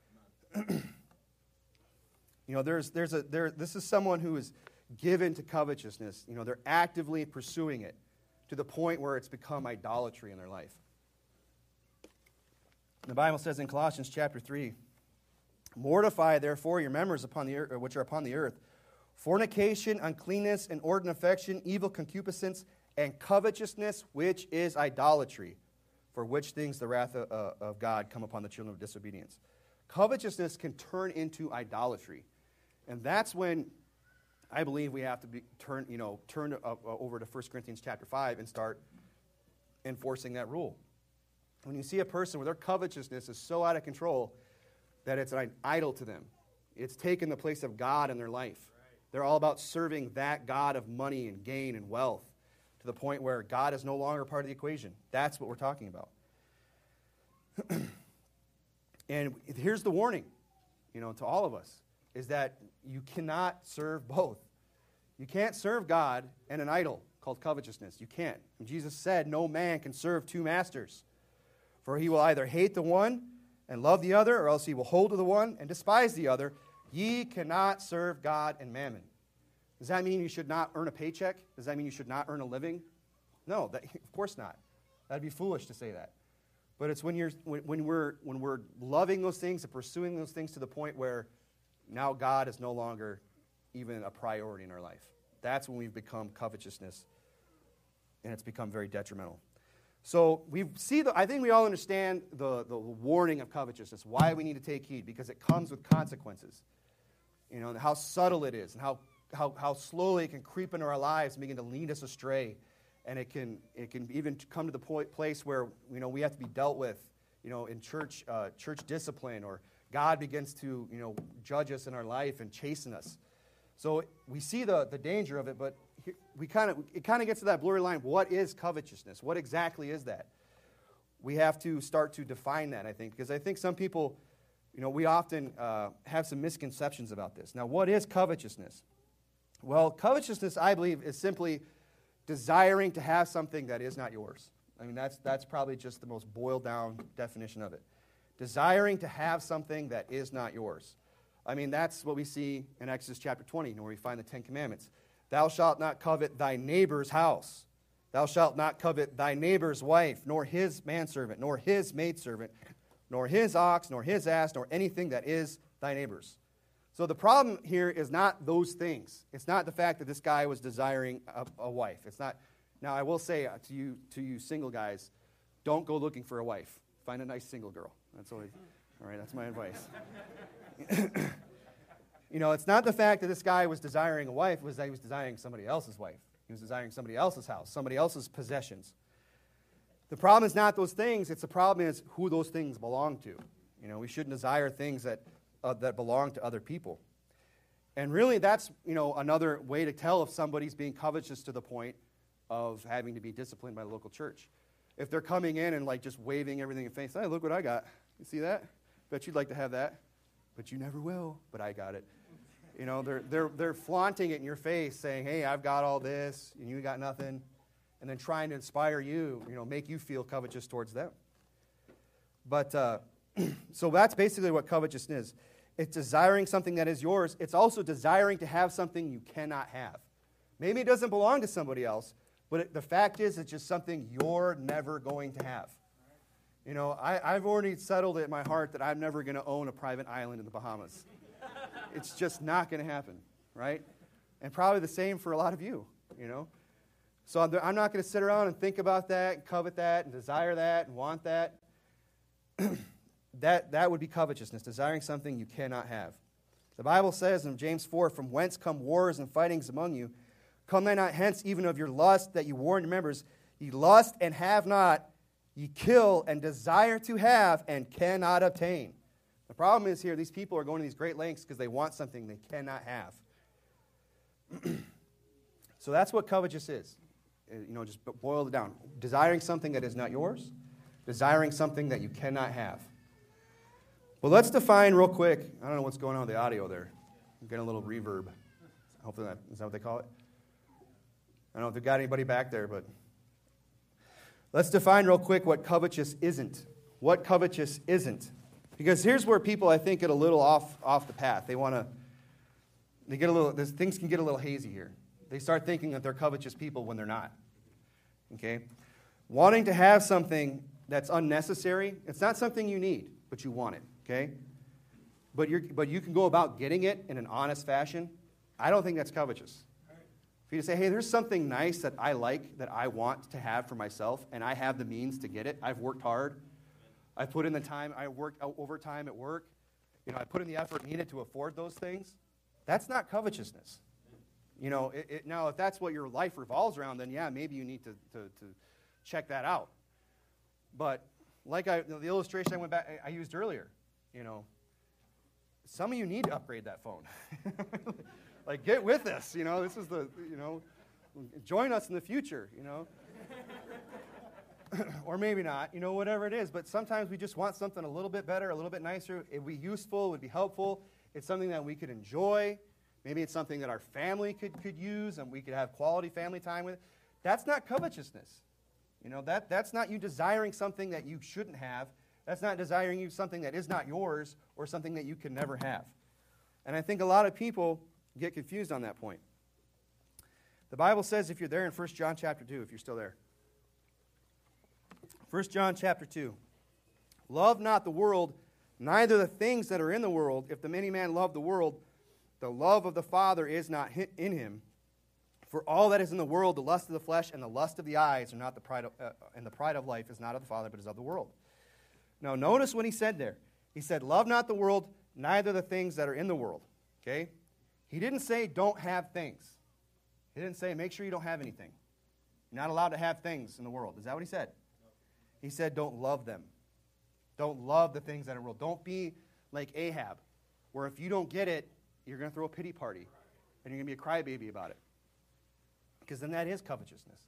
You know, there's there's a there. This is someone who is given to covetousness. You know, they're actively pursuing it to the point where it's become idolatry in their life. The Bible says in Colossians chapter three, "Mortify therefore your members upon the earth, which are upon the earth, fornication, uncleanness, inordinate affection, evil concupiscence, and covetousness, which is idolatry, for which things the wrath of, uh, of God come upon the children of disobedience." Covetousness can turn into idolatry. And that's when I believe we have to be turn, you know, turn uh, over to First Corinthians chapter five and start enforcing that rule. When you see a person where their covetousness is so out of control that it's an idol to them, it's taken the place of God in their life. Right. They're all about serving that God of money and gain and wealth to the point where God is no longer part of the equation. That's what we're talking about. And here's the warning, you know, to all of us, is that you cannot serve both. You can't serve God and an idol called covetousness. You can't. And Jesus said, no man can serve two masters. For he will either hate the one and love the other, or else he will hold to the one and despise the other. Ye cannot serve God and mammon. Does that mean you should not earn a paycheck? Does that mean you should not earn a living? No, that, of course not. That'd be foolish to say that. But it's when you're when, when we're when we're loving those things and pursuing those things to the point where now God is no longer even a priority in our life. That's when we've become covetousness, and it's become very detrimental. So we see the. I think we all understand the the warning of covetousness. Why we need to take heed, because it comes with consequences. You know, and how subtle it is, and how how how slowly it can creep into our lives and begin to lead us astray. And it can it can even come to the point, place where, you know, we have to be dealt with, you know, in church uh, church discipline, or God begins to, you know, judge us in our life and chasten us. So we see the, the danger of it, but here, we kind of it kind of gets to that blurry line. What is covetousness? What exactly is that? We have to start to define that, I think, because I think some people, you know, we often uh, have some misconceptions about this. Now, what is covetousness? Well, covetousness, I believe, is simply desiring to have something that is not yours. I mean, that's that's probably just the most boiled down definition of it. Desiring to have something that is not yours. I mean, that's what we see in Exodus chapter twenty, where we find the Ten Commandments. Thou shalt not covet thy neighbor's house. Thou shalt not covet thy neighbor's wife, nor his manservant, nor his maidservant, nor his ox, nor his ass, nor anything that is thy neighbor's. So the problem here is not those things. It's not the fact that this guy was desiring a, a wife. It's not. Now, I will say to you, to you single guys, don't go looking for a wife. Find a nice single girl. That's always, all right. That's my advice. You know, it's not the fact that this guy was desiring a wife. It was that he was desiring somebody else's wife. He was desiring somebody else's house, somebody else's possessions. The problem is not those things. It's the problem is who those things belong to. You know, we shouldn't desire things that. Uh, that belong to other people. And really that's, you know, another way to tell if somebody's being covetous to the point of having to be disciplined by the local church. if they're coming in and like just waving everything in face, hey, look what I got. You see that? Bet you'd like to have that, but you never will. But I got it. You know, they're they're they're flaunting it in your face, saying, "Hey, I've got all this, and you got nothing," and then trying to inspire you, you know, make you feel covetous towards them. But uh, so that's basically what covetousness is. It's desiring something that is yours. It's also desiring to have something you cannot have. Maybe it doesn't belong to somebody else, but it, the fact is it's just something you're never going to have. You know, I, I've already settled it in my heart that I'm never going to own a private island in the Bahamas. It's just not going to happen, right? And probably the same for a lot of you, you know. So I'm, I'm not going to sit around and think about that, and covet that, and desire that, and want that. that that would be covetousness, desiring something you cannot have. The Bible says in James four, "From whence come wars and fightings among you? Come they not hence even of your lust that you warn your members? Ye lust and have not, ye kill and desire to have and cannot obtain." The problem is here, these people are going to these great lengths because they want something they cannot have. So that's what covetous is. You know, just boil it down. Desiring something that is not yours, desiring something that you cannot have. Well, let's define real quick. I don't know what's going on with the audio there. I'm getting a little reverb. Hopefully that, is that what they call it? I don't know if they've got anybody back there, but let's define real quick what covetous isn't. What covetous isn't. Because here's where people, I think, get a little off, off the path. They want to, they get a little, this, things can get a little hazy here. They start thinking that they're covetous people when they're not. Okay? Wanting to have something that's unnecessary, it's not something you need, but you want it. Okay? But, you're, but you can go about getting it in an honest fashion. I don't think that's covetous. For you to say, hey, there's something nice that I like, that I want to have for myself, and I have the means to get it. I've worked hard. I put in the time. I worked overtime at work. You know, I put in the effort needed to afford those things. That's not covetousness. You know, it, it, now if that's what your life revolves around, then yeah, maybe you need to, to, to check that out. But like I, the illustration I went back, I, I used earlier, you know, some of you need to upgrade that phone. Like, get with us, you know, this is the, you know, join us in the future, you know. Or maybe not, you know, whatever it is. But sometimes we just want something a little bit better, a little bit nicer. It would be useful, it would be helpful. It's something that we could enjoy. Maybe it's something that our family could, could use and we could have quality family time with. That's not covetousness. You know, that, that's not you desiring something that you shouldn't have. That's not desiring you something that is not yours or something that you can never have. And I think a lot of people get confused on that point. The Bible says, if you're there in First John chapter two, if you're still there. First John chapter two. Love not the world, neither the things that are in the world. If the many man love the world, the love of the Father is not in him. For all that is in the world, the lust of the flesh and the lust of the eyes, are not the pride of, uh, and the pride of life is not of the Father, but is of the world. Now, notice what he said there. He said, love not the world, neither the things that are in the world. Okay? He didn't say don't have things. He didn't say make sure you don't have anything. You're not allowed to have things in the world. Is that what he said? He said don't love them. Don't love the things that are in the world. Don't be like Ahab, where if you don't get it, you're going to throw a pity party, and you're going to be a crybaby about it. Because then that is covetousness.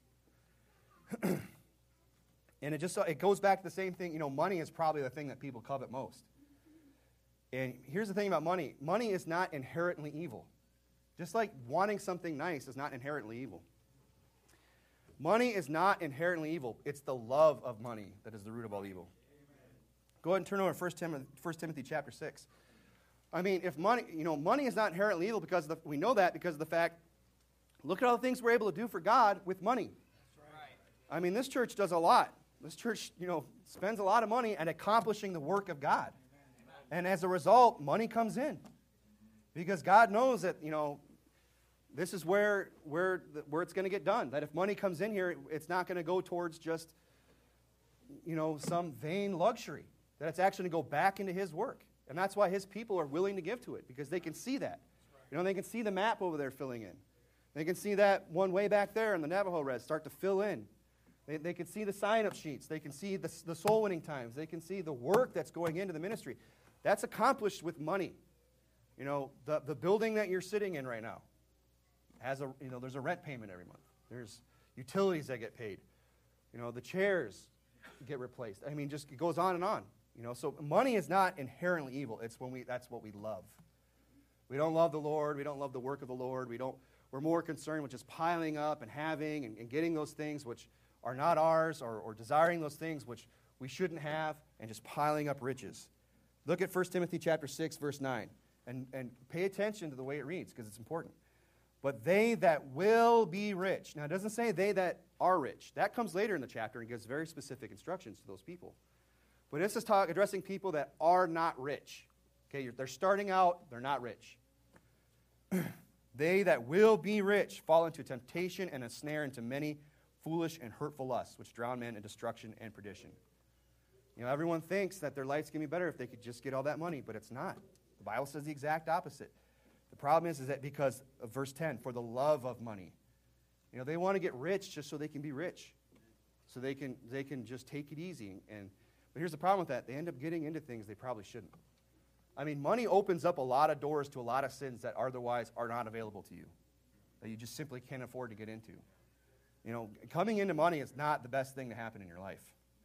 And it just it goes back to the same thing. You know, money is probably the thing that people covet most. And here's the thing about money. Money is not inherently evil. Just like wanting something nice is not inherently evil. Money is not inherently evil. It's the love of money that is the root of all evil. Go ahead and turn over to First Timothy, First Timothy chapter six. I mean, if money, you know, money is not inherently evil because of the, we know that because of the fact, look at all the things we're able to do for God with money. That's right. I mean, this church does a lot. This church, you know, spends a lot of money at accomplishing the work of God. Amen. And as a result, money comes in. Because God knows that, you know, this is where, where, where it's going to get done. That if money comes in here, it's not going to go towards just, you know, some vain luxury. That it's actually going to go back into His work. And that's why His people are willing to give to it. Because they can see that. You know, they can see the map over there filling in. They can see that one way back there in the Navajo Res start to fill in. They, they can see the sign-up sheets. They can see the, the soul-winning times. They can see the work that's going into the ministry. That's accomplished with money. You know, the, the building that you're sitting in right now has a, you know, there's a rent payment every month. There's utilities that get paid. You know, the chairs, get replaced. I mean, just it goes on and on. You know, so money is not inherently evil. It's when we that's what we love. We don't love the Lord. We don't love the work of the Lord. We don't. We're more concerned with just piling up and having and, and getting those things which are not ours, or, or desiring those things which we shouldn't have, and just piling up riches. Look at First Timothy chapter six, verse nine, and, and pay attention to the way it reads, because it's important. But they that will be rich. Now, it doesn't say they that are rich. That comes later in the chapter and gives very specific instructions to those people. But this is talk, addressing people that are not rich. Okay, you're, they're starting out, they're not rich. They that will be rich fall into temptation and a snare, into many foolish and hurtful lusts, which drown men in destruction and perdition. You know, everyone thinks that their life's going to be better if they could just get all that money, but it's not. The Bible says the exact opposite. The problem is, is that because of verse ten, for the love of money. You know, they want to get rich just so they can be rich. So they can they can just take it easy. And but here's the problem with that. They end up getting into things they probably shouldn't. I mean, money opens up a lot of doors to a lot of sins that otherwise are not available to you, that you just simply can't afford to get into. You know, coming into money is not the best thing to happen in your life.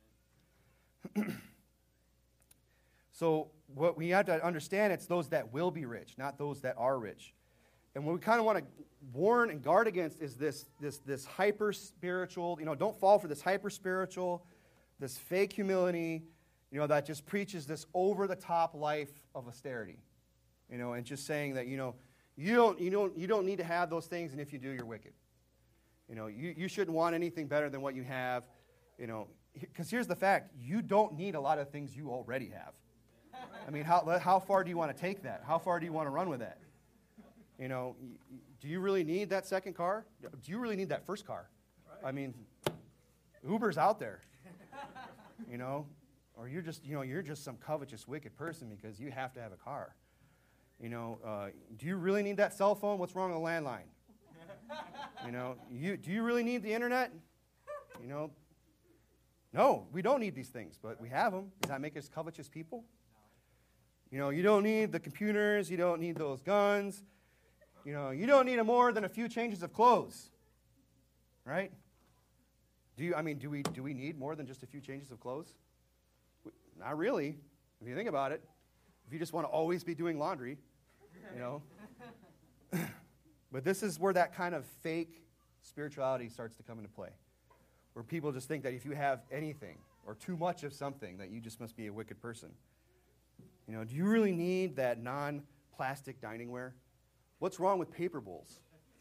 So what we have to understand, it's those that will be rich, not those that are rich. And what we kind of want to warn and guard against is this, this, this hyper-spiritual, you know, don't fall for this hyper-spiritual, this fake humility, you know, that just preaches this over-the-top life of austerity, you know, and just saying that, you know, you don't, you don't, you don't need to have those things, and if you do, you're wicked. You know, you, you shouldn't want anything better than what you have, you know, because here's the fact, you don't need a lot of things you already have. I mean, how, how far do you want to take that? How far do you want to run with that? You know, do you really need that second car? Do you really need that first car? I mean, Uber's out there, you know, or you're just, you know, you're just some covetous, wicked person because you have to have a car. You know, uh, do you really need that cell phone? What's wrong with the landline? You know, you, do you really need the internet? You know, no, we don't need these things, but we have them. Does that make us covetous people? You know, you don't need the computers. You don't need those guns. You know, you don't need more than a few changes of clothes, right? Do you? I mean, do we do we need more than just a few changes of clothes? Not really, if you think about it. If you just want to always be doing laundry, you know. But this is where that kind of fake spirituality starts to come into play, where people just think that if you have anything or too much of something, that you just must be a wicked person. You know, do you really need that non-plastic diningware? What's wrong with paper bowls?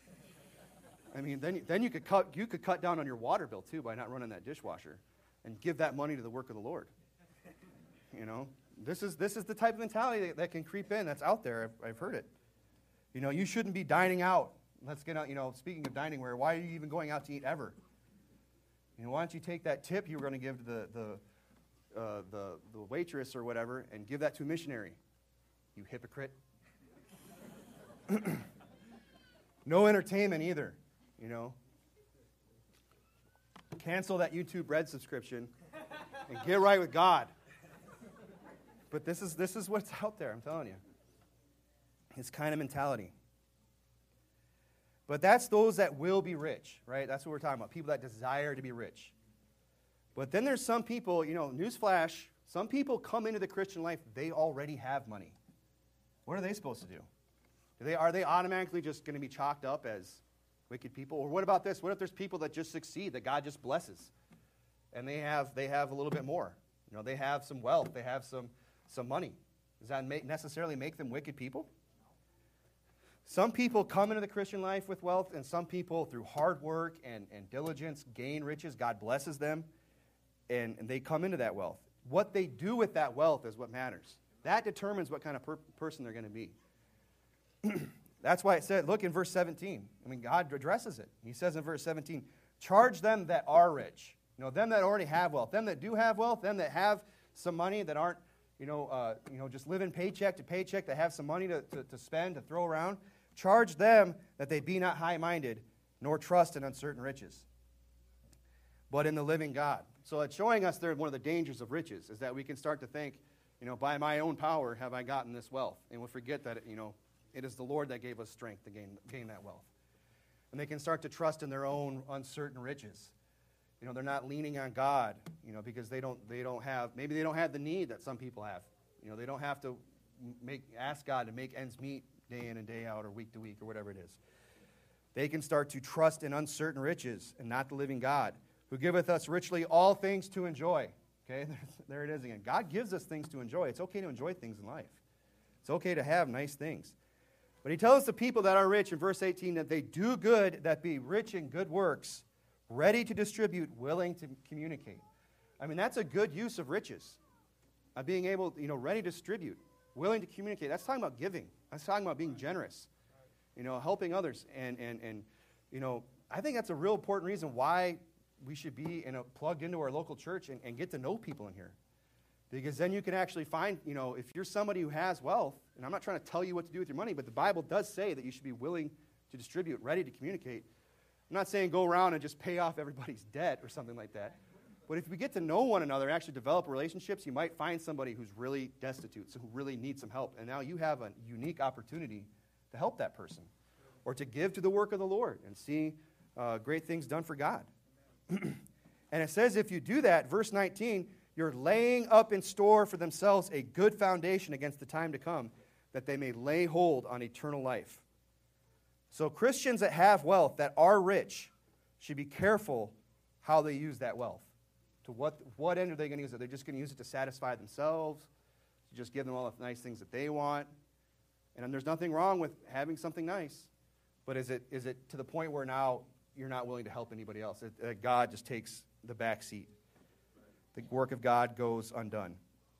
I mean, then, then you could cut you could cut down on your water bill, too, by not running that dishwasher and give that money to the work of the Lord. You know, this is this is the type of mentality that, that can creep in. That's out there. I've, I've heard it. You know, you shouldn't be dining out. Let's get out, you know, speaking of diningware, why are you even going out to eat ever? You know, why don't you take that tip you were going to give to the, the, uh, the, the waitress or whatever and give that to a missionary? You hypocrite. No entertainment either, you know. Cancel that YouTube Red subscription and get right with God. But this is this is what's out there, I'm telling you. This kind of mentality. But that's those that will be rich, right? That's what we're talking about, people that desire to be rich. But then there's some people, you know, newsflash, some people come into the Christian life, they already have money. What are they supposed to do? Do they, are they automatically just going to be chalked up as wicked people? Or what about this? What if there's people that just succeed, that God just blesses, and they have they have a little bit more? You know, they have some wealth, they have some, some money. Does that make, necessarily make them wicked people? Some people come into the Christian life with wealth, and some people, through hard work and, and diligence, gain riches. God blesses them, and, and they come into that wealth. What they do with that wealth is what matters. That determines what kind of per- person they're going to be. That's why it said, look in verse seventeen. I mean, God addresses it. He says in verse seventeen, charge them that are rich. You know, them that already have wealth. Them that do have wealth. Them that have some money, that aren't, you know, uh, you know, just living paycheck to paycheck, that have some money to, to, to spend, to throw around. Charge them that they be not high-minded, nor trust in uncertain riches, but in the living God. So it's showing us there one of the dangers of riches is that we can start to think, you know, by my own power have I gotten this wealth. And we'll forget that, you know, it is the Lord that gave us strength to gain, gain that wealth. And they can start to trust in their own uncertain riches. You know, they're not leaning on God, you know, because they don't they don't have, maybe they don't have the need that some people have. You know, they don't have to make ask God to make ends meet day in and day out or week to week or whatever it is. They can start to trust in uncertain riches and not the living God, who giveth us richly all things to enjoy. Okay, there it is again. God gives us things to enjoy. It's okay to enjoy things in life. It's okay to have nice things. But he tells the people that are rich in verse eighteen that they do good, that be rich in good works, ready to distribute, willing to communicate. I mean, that's a good use of riches. Of being able, you know, ready to distribute, willing to communicate. That's talking about giving. That's talking about being generous. You know, helping others. And, and, and you know, I think that's a real important reason why we should be in a, plugged into our local church and, and get to know people in here. Because then you can actually find, you know, if you're somebody who has wealth, and I'm not trying to tell you what to do with your money, but the Bible does say that you should be willing to distribute, ready to communicate. I'm not saying go around and just pay off everybody's debt or something like that. But if we get to know one another and actually develop relationships, you might find somebody who's really destitute, so who really needs some help. And now you have a unique opportunity to help that person or to give to the work of the Lord and see uh, great things done for God. And it says if you do that, verse nineteen, you're laying up in store for themselves a good foundation against the time to come, that they may lay hold on eternal life. So Christians that have wealth, that are rich, should be careful how they use that wealth. To what, what end are they going to use it? Are they just going to use it to satisfy themselves, to just give them all the nice things that they want? And there's nothing wrong with having something nice, but is it is it to the point where now you're not willing to help anybody else? It, uh, God just takes the back seat. The work of God goes undone.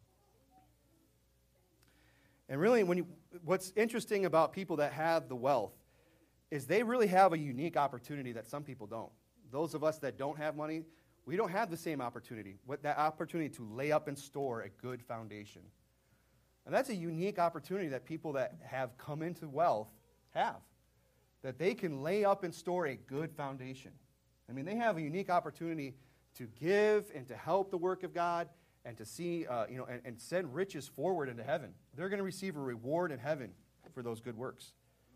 And really, when you, what's interesting about people that have the wealth is they really have a unique opportunity that some people don't. Those of us that don't have money, we don't have the same opportunity. What that opportunity to lay up and store a good foundation. And that's a unique opportunity that people that have come into wealth have. That they can lay up and store a good foundation. I mean, they have a unique opportunity to give and to help the work of God and to see, uh, you know, and, and send riches forward into heaven. They're going to receive a reward in heaven for those good works.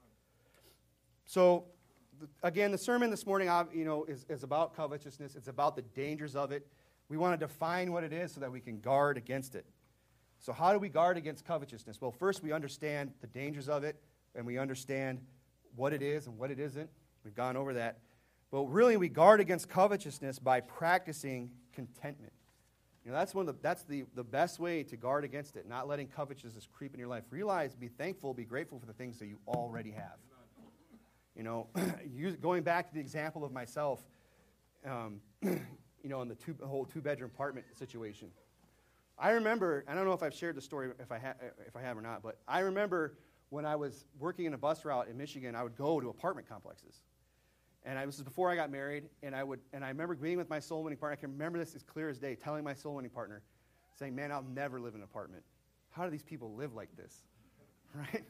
So, th- again, the sermon this morning, uh, you know, is, is about covetousness. It's about the dangers of it. We want to define what it is so that we can guard against it. So how do we guard against covetousness? Well, first we understand the dangers of it, and we understand what it is and what it isn't. We've gone over that. But really, we guard against covetousness by practicing contentment. You know, that's one of the, that's the, the best way to guard against it, not letting covetousness creep in your life. Realize, be thankful, be grateful for the things that you already have. You know, going back to the example of myself, um, you know, in the, two, the whole two-bedroom apartment situation. I remember, I don't know if I've shared the story, if I, ha- if I have or not, but I remember when I was working in a bus route in Michigan, I would go to apartment complexes. And I, this was before I got married, and I would, and I remember being with my soul winning partner. I can remember this as clear as day, telling my soul winning partner, saying, "Man, I'll never live in an apartment. How do these people live like this?" Right?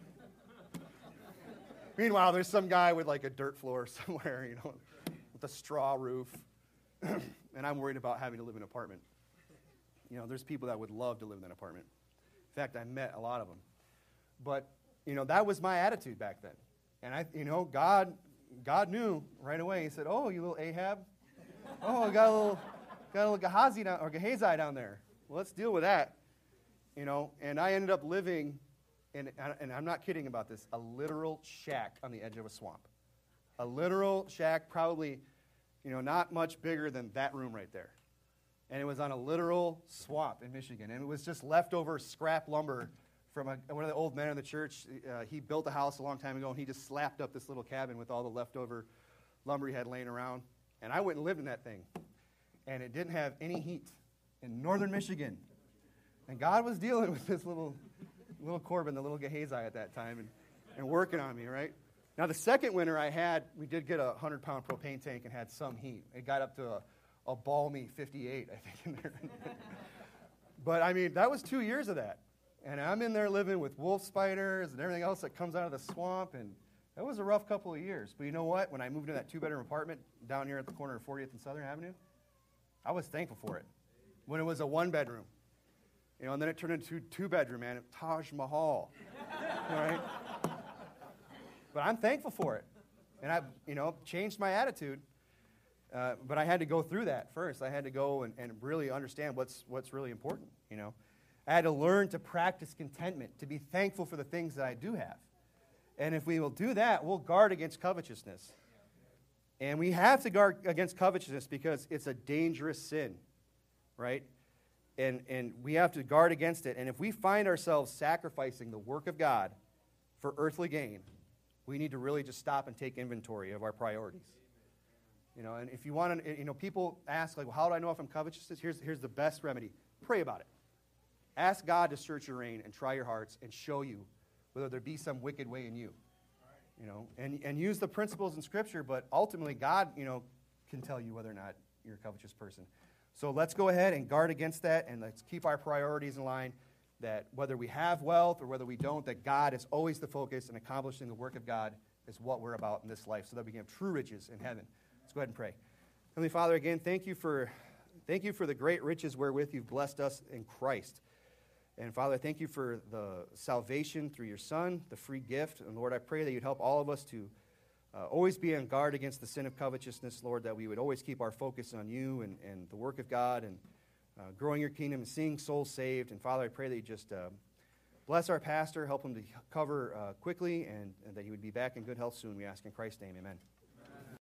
Meanwhile, there's some guy with like a dirt floor somewhere, you know, with a straw roof, and I'm worried about having to live in an apartment. You know, there's people that would love to live in an apartment. In fact, I met a lot of them. But you know, that was my attitude back then, and I, you know, God. God knew right away. He said, "Oh, you little Ahab. Oh, I got a little, got a little Gehazi down, or Gehazi down there. Well, let's deal with that." You know, and I ended up living in, and I'm not kidding about this, a literal shack on the edge of a swamp. A literal shack, probably, you know, not much bigger than that room right there. And it was on a literal swamp in Michigan, and it was just leftover scrap lumber from a, one of the old men in the church. Uh, he built a house a long time ago, and he just slapped up this little cabin with all the leftover lumber he had laying around. And I went and lived in that thing. And it didn't have any heat in northern Michigan. And God was dealing with this little little Corbin, the little Gehazi at that time, and, and working on me, right? Now, the second winter I had, we did get a one hundred pound propane tank and had some heat. It got up to a, a balmy fifty-eight, I think, in there. But, I mean, that was two years of that. And I'm in there living with wolf spiders and everything else that comes out of the swamp, and that was a rough couple of years. But you know what? When I moved into that two-bedroom apartment down here at the corner of fortieth and Southern Avenue, I was thankful for it. When it was a one-bedroom, you know, and then it turned into two-bedroom, man, Taj Mahal, all right? But I'm thankful for it, and I've, you know, changed my attitude. Uh, but I had to go through that first. I had to go and, and really understand what's, what's really important, you know. I had to learn to practice contentment, to be thankful for the things that I do have. And if we will do that, we'll guard against covetousness. And we have to guard against covetousness because it's a dangerous sin, right? And, and we have to guard against it. And if we find ourselves sacrificing the work of God for earthly gain, we need to really just stop and take inventory of our priorities. You know, and if you want to, you know, people ask, like, well, how do I know if I'm covetous? Here's, here's the best remedy. Pray about it. Ask God to search your reign and try your hearts and show you whether there be some wicked way in you. You know, and, and use the principles in Scripture, but ultimately God, you know, can tell you whether or not you're a covetous person. So let's go ahead and guard against that, and let's keep our priorities in line, that whether we have wealth or whether we don't, that God is always the focus, and accomplishing the work of God is what we're about in this life, so that we can have true riches in heaven. Let's go ahead and pray. Heavenly Father, again, thank you for thank you for the great riches wherewith you've blessed us in Christ. And Father, I thank you for the salvation through your Son, the free gift. And Lord, I pray that you'd help all of us to uh, always be on guard against the sin of covetousness, Lord, that we would always keep our focus on you and, and the work of God and uh, growing your kingdom and seeing souls saved. And Father, I pray that you just uh, bless our pastor, help him to cover uh, quickly, and, and that he would be back in good health soon. We ask in Christ's name, amen.